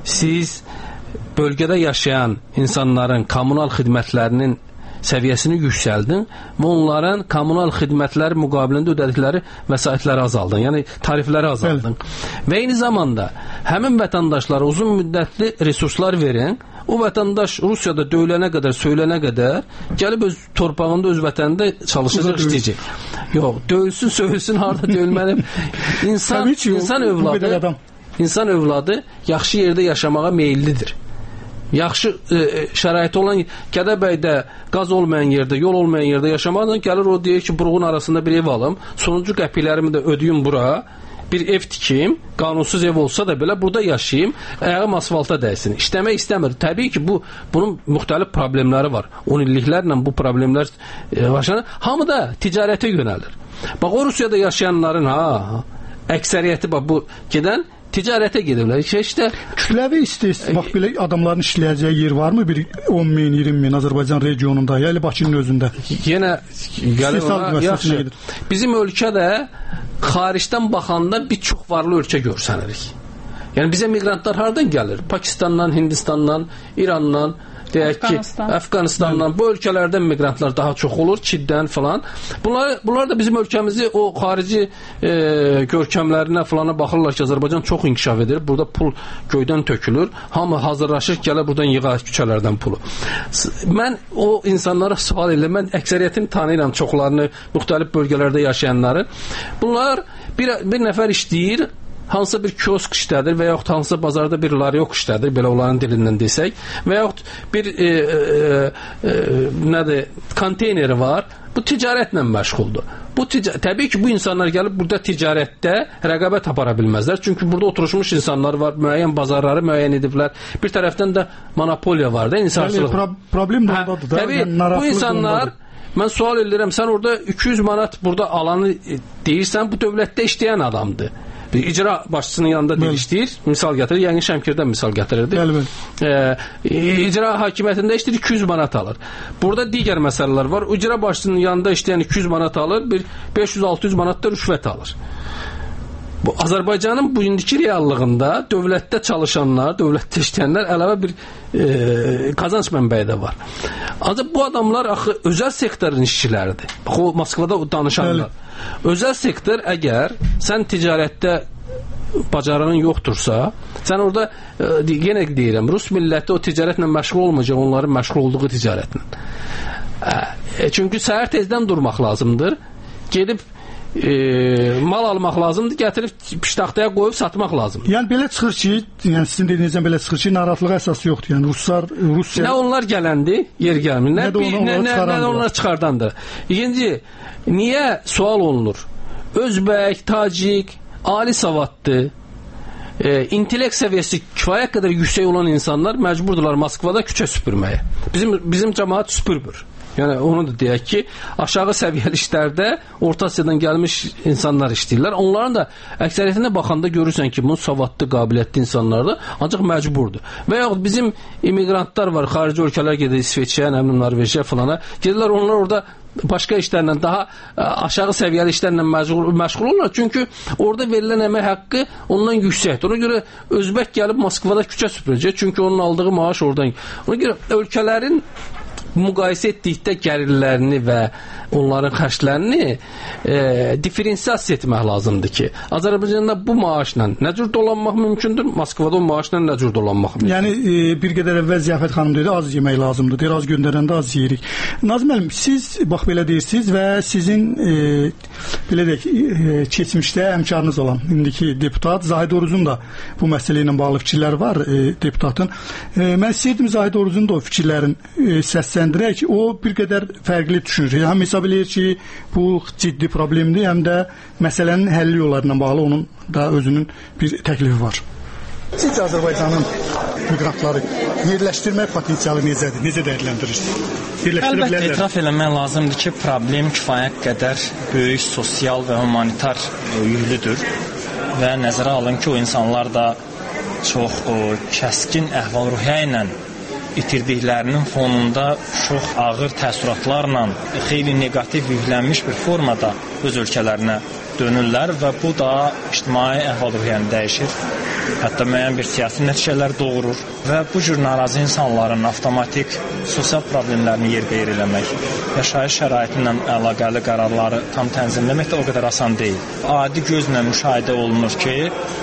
Siz bölgədə yaşayan insanların kommunal xidmətlərinin səviyyəsini yüksəldin və onların kommunal xidmətlər müqabilində ödədikləri vəsaitləri azaldın. Yəni tarifləri azaldın. Bəli. Və eyni zamanda həmin vətəndaşlara uzun müddətli resurslar verin. O vətəndaş Rusiyada döyülənə qədər, söylənə qədər gəlib öz torpağında, öz vətənində çalışacaq, işləyəcək. Yox, döyülsün, söylsün, harada döyülməli. İnsan, insan övladı, insan övladı yaxşı yerdə yaşamağa meyillidir. Yaxşı e, şəraiti olan Gədəbəydə qaz olmayan yerdə, yol olmayan yerdə yaşamaqdan gəlir o deyir ki, buruğun arasında bir ev alım, sonuncu qəpiklərimi də ödəyim bura, bir ev tikim, qanunsuz ev olsa da belə burada yaşayayım, ayağım asfalta dəysin. İşləmək istəmir. Təbii ki, bu bunun müxtəlif problemləri var. on illiklərlə bu problemlər e, başlanır. Hamı da ticarətə yönəlir. Bax, o Rusiyada yaşayanların ha, əksəriyyəti bax bu gedən ticarətə gediblər. İşte kütləvi istehsal, bax belə adamların işləyəcəyi yer varmı? Bir on min, iyirmi min Azərbaycan regionunda, ya elə Bakının özündə? Yenə gəlir ona, yaxşı. Bizim ölkədə xaricdən baxanda bir çox varlı ölkə görsənirik. Yəni bizə miqrantlar hardan gəlir? Pakistandan, Hindistandan, İrandan, deyək ki, Əfqanistan. Əfqanistandan, bu ölkələrdən miqrantlar daha çox olur, Çindən falan. Bunlar, bunlar da bizim ölkəmizi o xarici e, görkəmlərinə falana baxırlar ki, Azərbaycan çox inkişaf edir. Burada pul göydən tökülür. Hamı hazırlaşır, gələ buradan yığar küçələrdən pulu. Mən o insanlara sual edirəm. Mən əksəriyyətini tanıyıram, çoxlarını, müxtəlif bölgələrdə yaşayanları. Bunlar bir, bir nəfər işləyir, hansısa bir kiosk işlədir və yaxud hansısa bazarda bir laryok işlədir, belə onların dilindən desək, və yaxud bir e, e, e, nədir, konteyneri var, bu ticarətlə məşğuldur. Bu tica- təbii ki, bu insanlar gəlib burada ticarətdə rəqabət apara bilməzlər, çünki burada oturuşmuş insanlar var, müəyyən bazarları müəyyən ediblər, bir tərəfdən də monopoliya var da, insançılıq. Pro- problem də ondadır da. Təbii, bu insanlar, mən sual edirəm, sən orada iki yüz manat burada alanı deyirsən, bu dövlətdə işləyən adamdır. Bir icra başçısının yanında dil işləyir, misal gətirir, yəni Şəmkirdən misal gətirirdi. E, icra hakimiyyətində işləyir, iki yüz manat alır. Burada digər məsələlər var. İcra başçısının yanında işləyən iki yüz manat alır, bir beş yüz altı yüz manat da rüşvət alır. Bu Azərbaycanın bu indiki reallığında dövlətdə çalışanlar, dövlətdə işləyənlər əlavə bir e, qazanc mənbəyi də var. Ancaq bu adamlar axı özəl sektorun işçiləridir. Bax o Moskvada danışanlar. Bəli. Özəl sektor əgər sən ticarətdə bacarığın yoxdursa, sən orada e, yenə deyirəm, Rus milləti o ticarətlə məşğul olmayacaq, onların məşğul olduğu ticarətlə. E, çünki səhər tezdən durmaq lazımdır. Gedib E, mal almaq lazımdır, gətirib piştaxtaya qoyub satmaq lazımdır. Yəni belə çıxır ki, yəni sizin dediyinizdən belə çıxır ki, narahatlığa əsas yoxdur. Yəni Ruslar, Rusiya nə onlar gələndi, yer gəlmir, nə, nə, nə, nə, nə onlar çıxardandır. İkinci, niyə sual olunur? Özbək, Tacik, ali savadlı, e, intellekt səviyyəsi kifayət qədər yüksək olan insanlar məcburdurlar Moskvada küçə süpürməyə. Bizim bizim cəmaət süpürmür. Yəni onu da deyək ki, aşağı səviyyəli işlərdə Orta Asiyadan gəlmiş insanlar işləyirlər. Onların da əksəriyyətinə baxanda görürsən ki, bunun savadlı, qabiliyyətli insanlardır, ancaq məcburdur. Və yaxud bizim immigrantlar var, xarici ölkələr gedir, İsveçə, nə bilim, Norveçə falana. Gedirlər, onlar orada başqa işlərlə, daha aşağı səviyyəli işlərlə məşğul, məşğul olurlar. Çünki orada verilən əmək haqqı ondan yüksəkdir. Ona görə Özbək gəlib Moskvada küçə süpürəcək, çünki onun aldığı maaş oradan. Ona görə ölkələrin müqayisə etdikdə gəlirlərini və onların xərclərini e, diferensiasiya etmək lazımdır ki, Azərbaycanda bu maaşla nə cür dolanmaq mümkündür, Moskvada o maaşla nə cür dolanmaq mümkündür. Yəni e, bir qədər əvvəl Ziyafət xanım dedi, az yemək lazımdır, deyir, az göndərəndə az yeyirik. Nazım müəllim, siz bax belə deyirsiniz və sizin e, belə deyək, e, keçmişdə həmkarınız olan indiki deputat Zahid Orucun da bu məsələ ilə bağlı fikirləri var, e, deputatın. E, mən istəyirdim Zahid Orucun da o fikirlərin e, səsləndirək, o bir qədər fərqli düşünür. Həm hesab eləyir ki, bu ciddi problemdir, həm də məsələnin həlli yollarına bağlı onun da özünün bir təklifi var. Sizcə Azərbaycanın miqrantları yerləşdirmək potensialı necədir? Necə dəyərləndirirsiniz? Əlbəttə, etiraf eləmək lazımdır ki, problem kifayət qədər böyük sosial və humanitar yüklüdür və nəzərə alın ki, o insanlar da çox o, kəskin əhval-ruhiyyə ilə itirdiklərinin fonunda çox ağır təəssüratlarla xeyli negativ yüklənmiş bir formada öz ölkələrinə dönürlər və bu da ictimai əhval-ruhiyyəni dəyişir. Hətta müəyyən bir siyasi nəticələr doğurur və bu cür narazı insanların avtomatik sosial problemlərini yerbəyer eləmək, yaşayış şəraiti ilə əlaqəli qərarları tam tənzimləmək də o qədər asan deyil. Adi gözlə müşahidə olunur ki,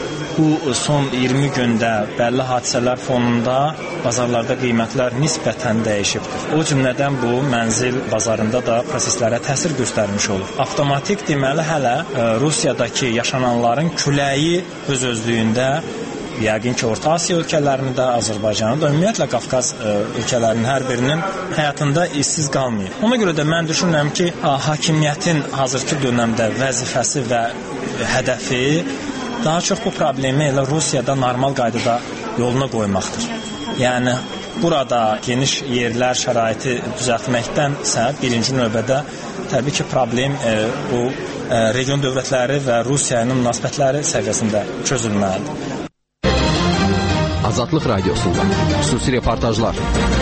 bu son iyirmi gündə bəlli hadisələr fonunda bazarlarda qiymətlər nisbətən dəyişibdir. O cümlədən bu mənzil bazarında da proseslərə təsir göstərmiş olur. Avtomatik deməli hələ Rusiyadakı yaşananların küləyi öz-özlüyündə yəqin ki, Orta Asiya ölkələrini də, Azərbaycanı da, ümumiyyətlə Qafqaz ölkələrinin hər birinin həyatında işsiz qalmayıb. Ona görə də mən düşünürəm ki, hakimiyyətin hazırki dönəmdə vəzifəsi və hədəfi daha çox bu problemi elə Rusiyada normal qaydada yoluna qoymaqdır. Yəni, burada geniş yerlər, şəraiti düzəltməkdənsə birinci növbədə təbii ki, problem e, bu e, region dövlətləri və Rusiyanın münasibətləri səviyyəsində çözülməlidir. Azadlıq Radiosunda xüsusi reportajlar.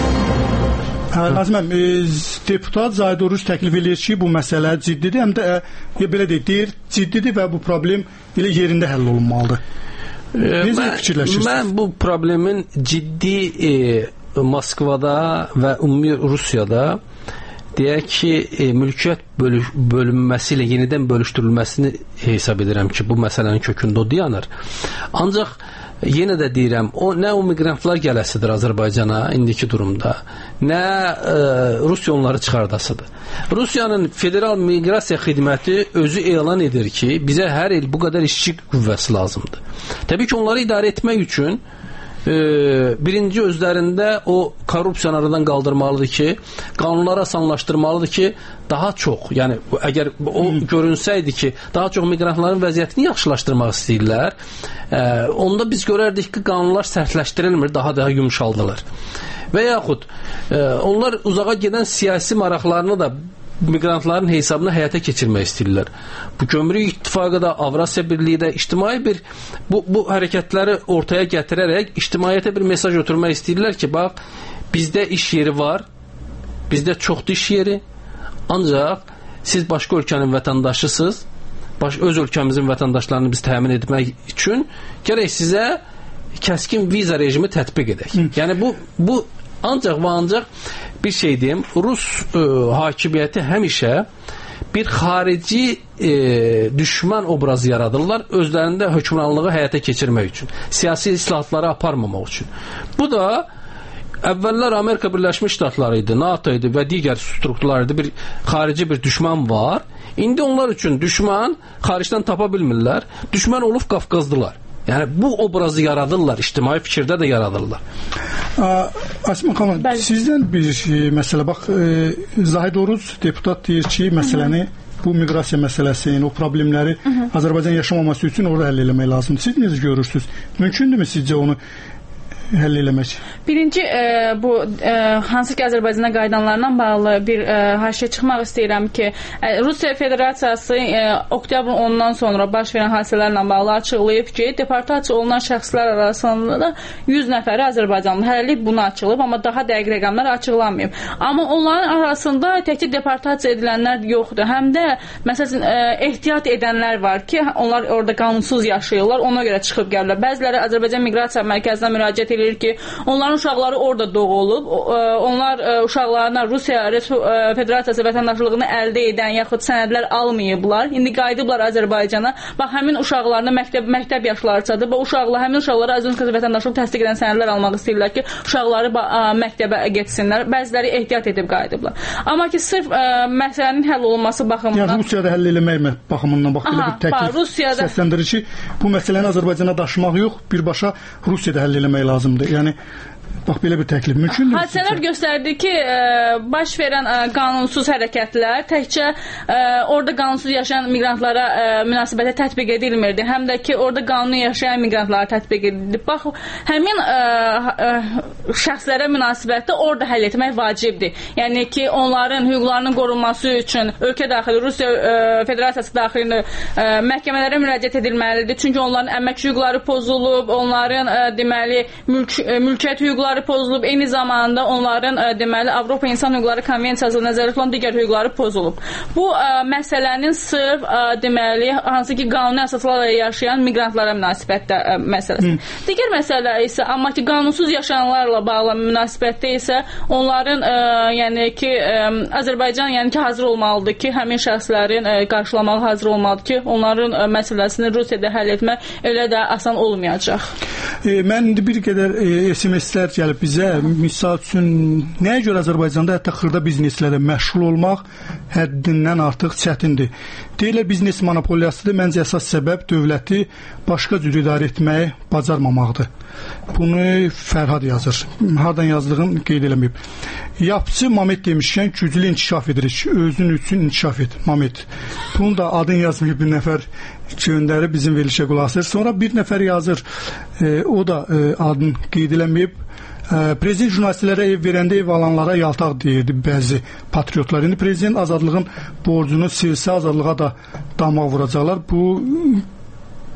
Naziməm, e, deputat Zahid Oruc təklif edir ki, bu məsələ ciddidir, həm də e, belə deyir, deyir, ciddidir və bu problem elə yerində həll olunmalıdır. Necə fikirləşirsiniz? Mən bu problemin ciddi e, Moskvada və ümumi Rusiyada deyək ki, e, mülkiyyət bölü bölünməsi ilə yenidən bölüşdürülməsini hesab edirəm ki, bu məsələnin kökündə o dayanır. Ancaq yenə də deyirəm, o nə o miqrantlar gələsidir Azərbaycana indiki durumda, nə e, Rusiya onları çıxardasıdır. Rusiyanın Federal Miqrasiya Xidməti özü elan edir ki, bizə hər il bu qədər işçi qüvvəsi lazımdır. Təbii ki, onları idarə etmək üçün e, birinci özlərində o korrupsiyanı aradan qaldırmalıdır ki, qanunları asanlaşdırmalıdır ki, daha çox, yəni əgər o görünsəydi ki, daha çox miqrantların vəziyyətini yaxşılaşdırmaq istəyirlər, e, onda biz görərdik ki, qanunlar sərtləşdirilmir, daha daha yumşaldılır. Və yaxud e, onlar uzağa gedən siyasi maraqlarını da miqrantların hesabına həyata keçirmək istəyirlər. Bu gömrük ittifaqı da, Avrasiya Birliyi də ictimai bir bu, bu hərəkətləri ortaya gətirərək ictimaiyyətə bir mesaj ötürmək istəyirlər ki, bax, bizdə iş yeri var, bizdə çoxdur iş yeri, ancaq siz başqa ölkənin vətəndaşısınız, baş, öz ölkəmizin vətəndaşlarını biz təmin etmək üçün gərək sizə kəskin viza rejimi tətbiq edək. Hı. Yəni bu, bu ancaq və ancaq bir şey deyim, Rus e, hakimiyyəti həmişə bir xarici e, düşman obrazı yaradırlar özlərində hökmranlığı həyata keçirmək üçün, siyasi islahatları aparmamaq üçün. Bu da əvvəllər Amerika Birləşmiş Ştatları idi, NATO idi və digər strukturlar idi, bir xarici bir düşman var. İndi onlar üçün düşman xaricdən tapa bilmirlər, düşman olub Qafqazdılar. Yəni bu obrazı yaradırlar, ictimai fikirdə də yaradırlar. Asma xanım, sizdən bir şey, məsələ, bax, e, Zahid Oruc deputat deyir ki, məsələni, bu miqrasiya məsələsini, o problemləri Hı -hı. Azərbaycan yaşamaması üçün orada həll eləmək lazımdır. Siz necə görürsünüz? Mümkündürmü sizcə onu həll eləmək? Birinci, e, bu e, hansı ki Azərbaycana qaydanlarla bağlı bir e, haşiyə çıxmaq istəyirəm ki, e, Rusiya Federasiyası e, oktyabrın onundan sonra baş verən hadisələrlə bağlı açıqlayıb ki, deportasiya olunan şəxslər arasında da yüz nəfəri Azərbaycanlı. Hələlik bunu açıqlayıb, amma daha dəqiq rəqəmlər açıqlanmayıb. Amma onların arasında təkcə deportasiya edilənlər yoxdur. Həm də məsələn e, ehtiyat edənlər var ki, onlar orada qanunsuz yaşayırlar, ona görə çıxıb gəlirlər. Bəziləri Azərbaycan Miqrasiya Mərkəzinə müraciət edir ki, onların uşaqları orada doğulub, onlar uşaqlarına Rusiya Federasiyası vətəndaşlığını əldə edən yaxud sənədlər almayıblar. İndi qayıdıblar Azərbaycana. Bax, həmin uşaqlarına məktəb, məktəb yaşlarıcadır. Bu uşaqlar, həmin uşaqlara Azərbaycan vətəndaşlıq təsdiq edən sənədlər almaq istəyirlər ki, uşaqları məktəbə getsinlər. Bəziləri ehtiyat edib qayıdıblar. Amma ki, sırf ə, məsələnin həll olunması baxımından... Yəni, Rusiyada həll eləmək baxımından bax, belə bir təklif Rusiyada... səsləndirir ki, bu məsələni Azərbaycana daşımaq yox, birbaşa Rusiyada həll eləmək lazımdır. Yəni, bax, belə bir təklif mümkündür. Hadisələr göstərdi ki, ə, baş verən ə, qanunsuz hərəkətlər təkcə ə, orada qanunsuz yaşayan miqrantlara ə, münasibətə tətbiq edilmirdi. Həm də ki, orada qanuni yaşayan miqrantlara tətbiq edildi. Bax, həmin ə, ə, şəxslərə münasibətdə orada həll etmək vacibdir. Yəni ki, onların hüquqlarının qorunması üçün ölkə daxili, Rusiya ə, Federasiyası daxili ə, məhkəmələrə müraciət edilməlidir. Çünki onların əmək hüquqları pozulub, onların ə, deməli, mülk, ə, mülkiyyət hüquqları pozulub, eyni zamanda onların ə, deməli Avropa İnsan Hüquqları Konvensiyası nəzərdə tutulan digər hüquqları pozulub. Bu ə, məsələnin sırf ə, deməli hansı ki qanuni əsaslarla yaşayan miqrantlara münasibətdə ə, məsələsi. Hı. Digər məsələ isə amma ki qanunsuz yaşayanlarla bağlı münasibətdə isə onların ə, yəni ki ə, Azərbaycan yəni ki hazır olmalıdır ki, həmin şəxslərin ə, qarşılamalı hazır olmalıdır ki, onların ə, məsələsini Rusiyada həll etmək elə də asan olmayacaq. E, mən indi bir qədər e, S M S-lər gəlib bizə, misal üçün nəyə görə Azərbaycanda hətta xırda bizneslərə məşğul olmaq həddindən artıq çətindir. Deyirlər, biznes monopoliyasıdır. Məncə əsas səbəb dövləti başqa cür idarə etməyi bacarmamaqdır. Bunu Fərhad yazır. Hardan yazdığını qeyd eləməyib. Yapıcı Mamet demişkən güclü inkişaf edirik. Özün üçün inkişaf et Mamet. Bunu da adın yazmayıb bir nəfər göndərir, bizim verilişə qulaq asır. Sonra bir nəfər yazır, e, o da e, adını qeyd eləməyib. E, prezident jurnalistlərə ev verəndə ev alanlara yaltaq deyirdi bəzi patriotlar. İndi prezident azadlığın borcunu silsə azadlığa da damğa vuracaqlar. Bu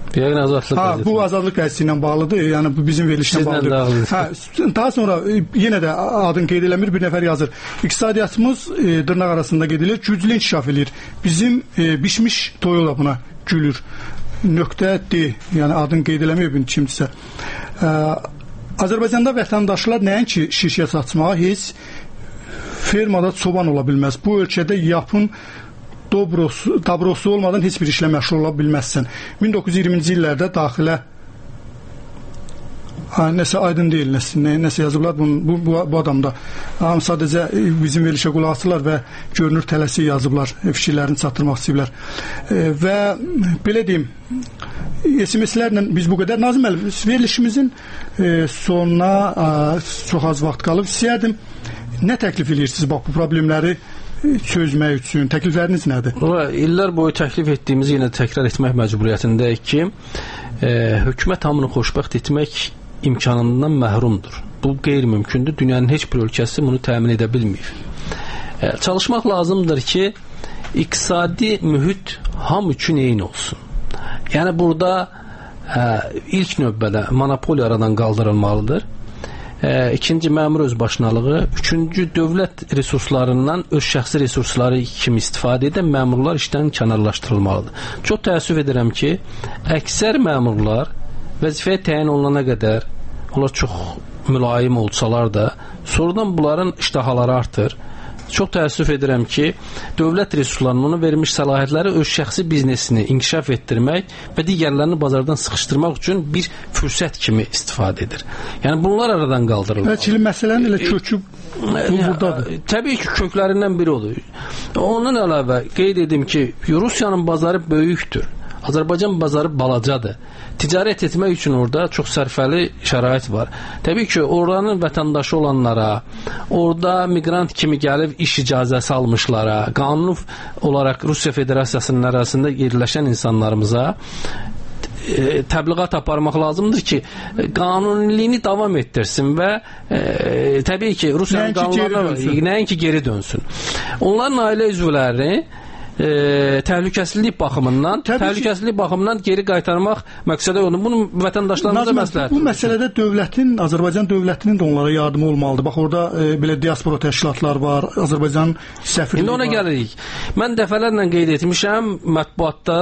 Yəqin azadlıq ha, qəzeti. Bu azadlıq qəzeti ilə bağlıdır. Yəni bu bizim verilişlə bağlıdır. Hə, daha sonra yenə də adın qeyd eləmir, bir nəfər yazır. İqtisadiyyatımız e, dırnaq arasında gedilir, güclü inkişaf edir. Bizim e, bişmiş toyuq da buna gülür. Nöqtə D, yəni adın qeyd eləmir bir kimsə. E, Azərbaycanda vətəndaşlar nəinki şirkət açmağa, heç fermada çoban ola bilməz. Bu ölkədə yapın dobrosu, dabrosu olmadan heç bir işlə məşğul ola bilməzsən. min doqquz yüz iyirminci illərdə daxilə ha, nəsə aydın deyil, nəsə, nə, nəsə yazıblar bu, bu, bu, bu adamda. Amma sadəcə bizim verilişə qulaq asırlar və görünür tələsi yazıblar, fikirlərini çatdırmaq istəyiblər. E, və belə deyim, S M S-lərlə biz bu qədər. Nazım müəllim, verilişimizin e, sonuna a, çox az vaxt qalıb. İstəyərdim, nə təklif edirsiniz bax bu problemləri çözmək üçün? Təklifləriniz nədir? İllər boyu təklif etdiyimizi yenə təkrar etmək məcburiyyətindəyik ki, e, hökumət hamını xoşbəxt etmək imkanından məhrumdur. Bu qeyri-mümkündür. Dünyanın heç bir ölkəsi bunu təmin edə bilmir. E, çalışmaq lazımdır ki, iqtisadi mühit hamı üçün eyni olsun. Yəni burada ə, ilk növbədə monopoliya aradan qaldırılmalıdır. Ə, ikinci məmur özbaşınalığı, üçüncü dövlət resurslarından öz şəxsi resursları kimi istifadə edən məmurlar işdən kənarlaşdırılmalıdır. Çox təəssüf edirəm ki, əksər məmurlar vəzifəyə təyin olunana qədər onlar çox mülayim olsalar da, sonradan bunların iştahaları artır. Çox təəssüf edirəm ki, dövlət resurslarının ona verilmiş səlahiyyətləri öz şəxsi biznesini inkişaf etdirmək və digərlərini bazardan sıxışdırmaq üçün bir fürsət kimi istifadə edir. Yəni bunlar aradan qaldırılır. Bəlkə məsələnin elə kökü buradadır. Təbii ki, köklərindən biri odur. Ondan əlavə qeyd edim ki, Rusiyanın bazarı böyükdür. Azərbaycan bazarı balacadır. Ticarət etmək üçün orada çox sərfəli şərait var. Təbii ki, oranın vətəndaşı olanlara, orada miqrant kimi gəlib iş icazəsi almışlara, qanuni olaraq Rusiya Federasiyasının arasında yerləşən insanlarımıza e, təbliğat aparmaq lazımdır ki, qanuniliyini davam etdirsin və e, təbii ki, Rusiyanın qanunlarına nəinki geri dönsün. Onların ailə üzvləri E, təhlükəsizlik baxımından Təbii təhlükəsizlik ki, baxımından geri qaytarmaq məqsədə olur. Bunu vətəndaşlarımıza məsləhət. Bu məsələdə dövlətin, Azərbaycan dövlətinin də onlara yardımı olmalıdır. Bax orada e, belə diaspora təşkilatlar var, Azərbaycan səfirliyi var. İndi ona gəlirik. Mən dəfələrlə qeyd etmişəm mətbuatda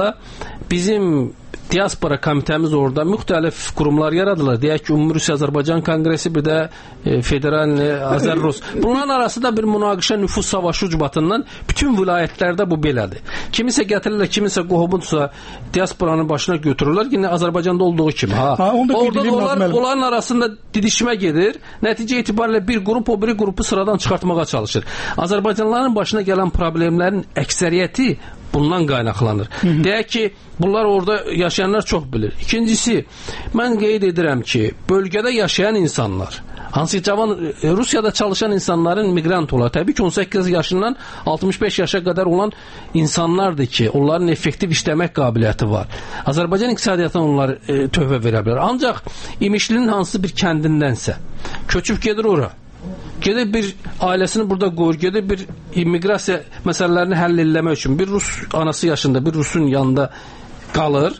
bizim diaspora komitəmiz orada müxtəlif qurumlar yaradılır. Deyək ki, Ümumi Rusiya Azərbaycan Konqresi, bir də e, Federal Azər-Rus. Bunların arasında bir münaqişə nüfuz savaşı ucbatından bütün vilayətlərdə bu belədir. Kimisə gətirirlər, kimisə qohumudursa diasporanın başına götürürlər. Yine Azərbaycanda olduğu kimi. Ha. Ha, orada da onlar, onların arasında didişmə gedir. Nəticə itibarilə bir qrup o biri qrupu sıradan çıxartmağa çalışır. Azərbaycanlıların başına gələn problemlərin əksəriyyəti bundan qaynaqlanır. Hı -hı. Deyək ki, bunlar orada yaşayanlar çox bilir. İkincisi, mən qeyd edirəm ki, bölgədə yaşayan insanlar, hansı cavan Rusiyada çalışan insanların miqrant olar. Təbii ki, on səkkiz yaşından altmış beş yaşa qədər olan insanlardır ki, onların effektiv işləmək qabiliyyəti var. Azərbaycan iqtisadiyyatına onlar e, töhfə verə bilər. Ancaq İmişlinin hansı bir kəndindənsə köçüb gedir ora. Gedir bir ailəsini burada qoyur, gedir bir immiqrasiya məsələlərini həll eləmək üçün bir Rus anası yaşında bir Rusun yanında qalır,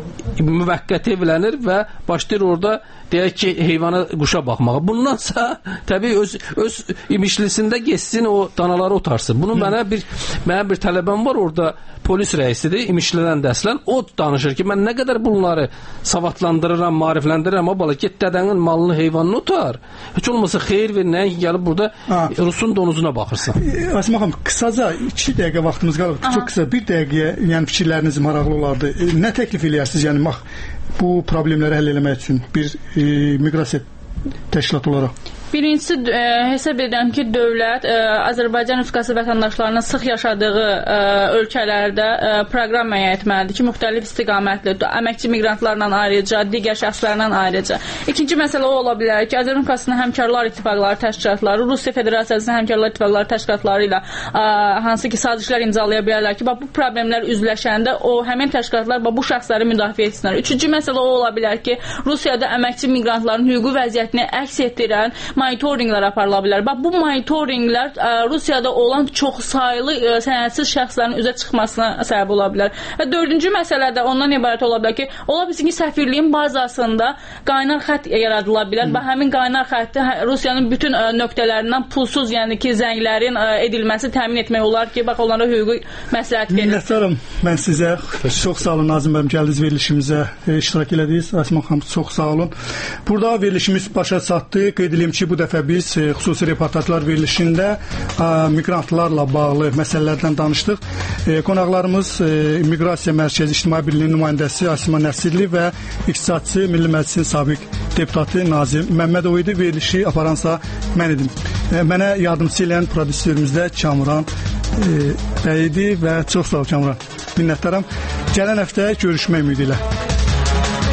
müvəqqəti evlənir və başlayır orada deyək ki, heyvana, quşa baxmağa. Bundansa təbii öz, öz imişlisində geçsin, o danaları otarsın. Bunu mənə bir, mənə bir tələbəm var orada, polis rəisidir, imişlidən dəslən. O danışır ki, mən nə qədər bunları savadlandırıram, marifləndirirəm, o bala, get dədənin malını, heyvanını otar. Heç olmasa xeyir ver, nəyə gəlib burada ha. Rusun donuzuna baxırsan. Asim Axam, qısaca iki dəqiqə vaxtımız qalıb. Aha. Çox qısa, bir dəqiqəyə, yəni fikirləriniz maraqlı olardı. Nə təklif edirsiniz, yəni bax, bu problemləri həll eləmək üçün bir e, miqrasiya təşkilatı olaraq? Birincisi, e, hesab edirəm ki, dövlət e, Azərbaycan Respublikası vətəndaşlarının sıx yaşadığı e, ölkələrdə e, proqram müəyyən etməlidir ki, müxtəlif istiqamətli, əməkçi miqrantlarla ayrıca, digər şəxslərlə ayrıca. İkinci məsələ o ola bilər ki, Azərbaycan Respublikasının həmkarlar ittifaqları təşkilatları, Rusiya Federasiyasının həmkarlar ittifaqları təşkilatları ilə e, hansı ki, sazişlər imzalaya bilərlər ki, bax, bu problemlər üzləşəndə o həmin təşkilatlar bax, bu şəxsləri müdafiə etsinlər. Üçüncü məsələ o ola bilər ki, Rusiyada əməkçi miqrantların hüquqi vəziyyətini əks etdirən monitorinqlər aparıla bilər. Bax, bu monitorinqlər ə, Rusiyada olan çox saylı ə, sənədsiz şəxslərin üzə çıxmasına səbəb ola bilər. Və dördüncü məsələ də ondan ibarət ola bilər ki, ola bilsin ki, səfirliyin bazasında qaynar xətt yaradıla bilər və həmin qaynar xətti Rusiyanın bütün ə, nöqtələrindən pulsuz, yəni ki, zənglərin ə, edilməsi təmin etmək olar ki, bax, onlara hüquqi məsləhət verir. Minnətdaram mən sizə. Çox sağ olun Nazim bəyim, gəldiniz verilişimizə e, iştirak elədiniz. Asman xanım, çox sağ olun. Burada verilişimiz başa çatdı. Qeyd edeyim ki, bu dəfə biz e, xüsusi reportajlar verilişində e, miqrantlarla bağlı məsələlərdən danışdıq. E, qonaqlarımız e, Miqrasiya Mərkəzi İctimai Birliyinin nümayəndəsi Asima Nəsirli və İqtisadçı Milli Məclisin sabiq deputatı Nazim Məmmədov idi. Verilişi aparansa mən idim. E, mənə yardımçı edən prodüserimiz də Kamuran e, bəy idi və çox sağ ol Kamuran. Minnətdaram. Gələn həftə görüşmək ümidi ilə.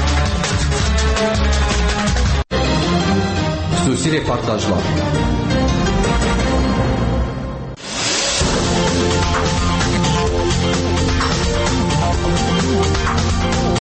Xüsusi reportajlar.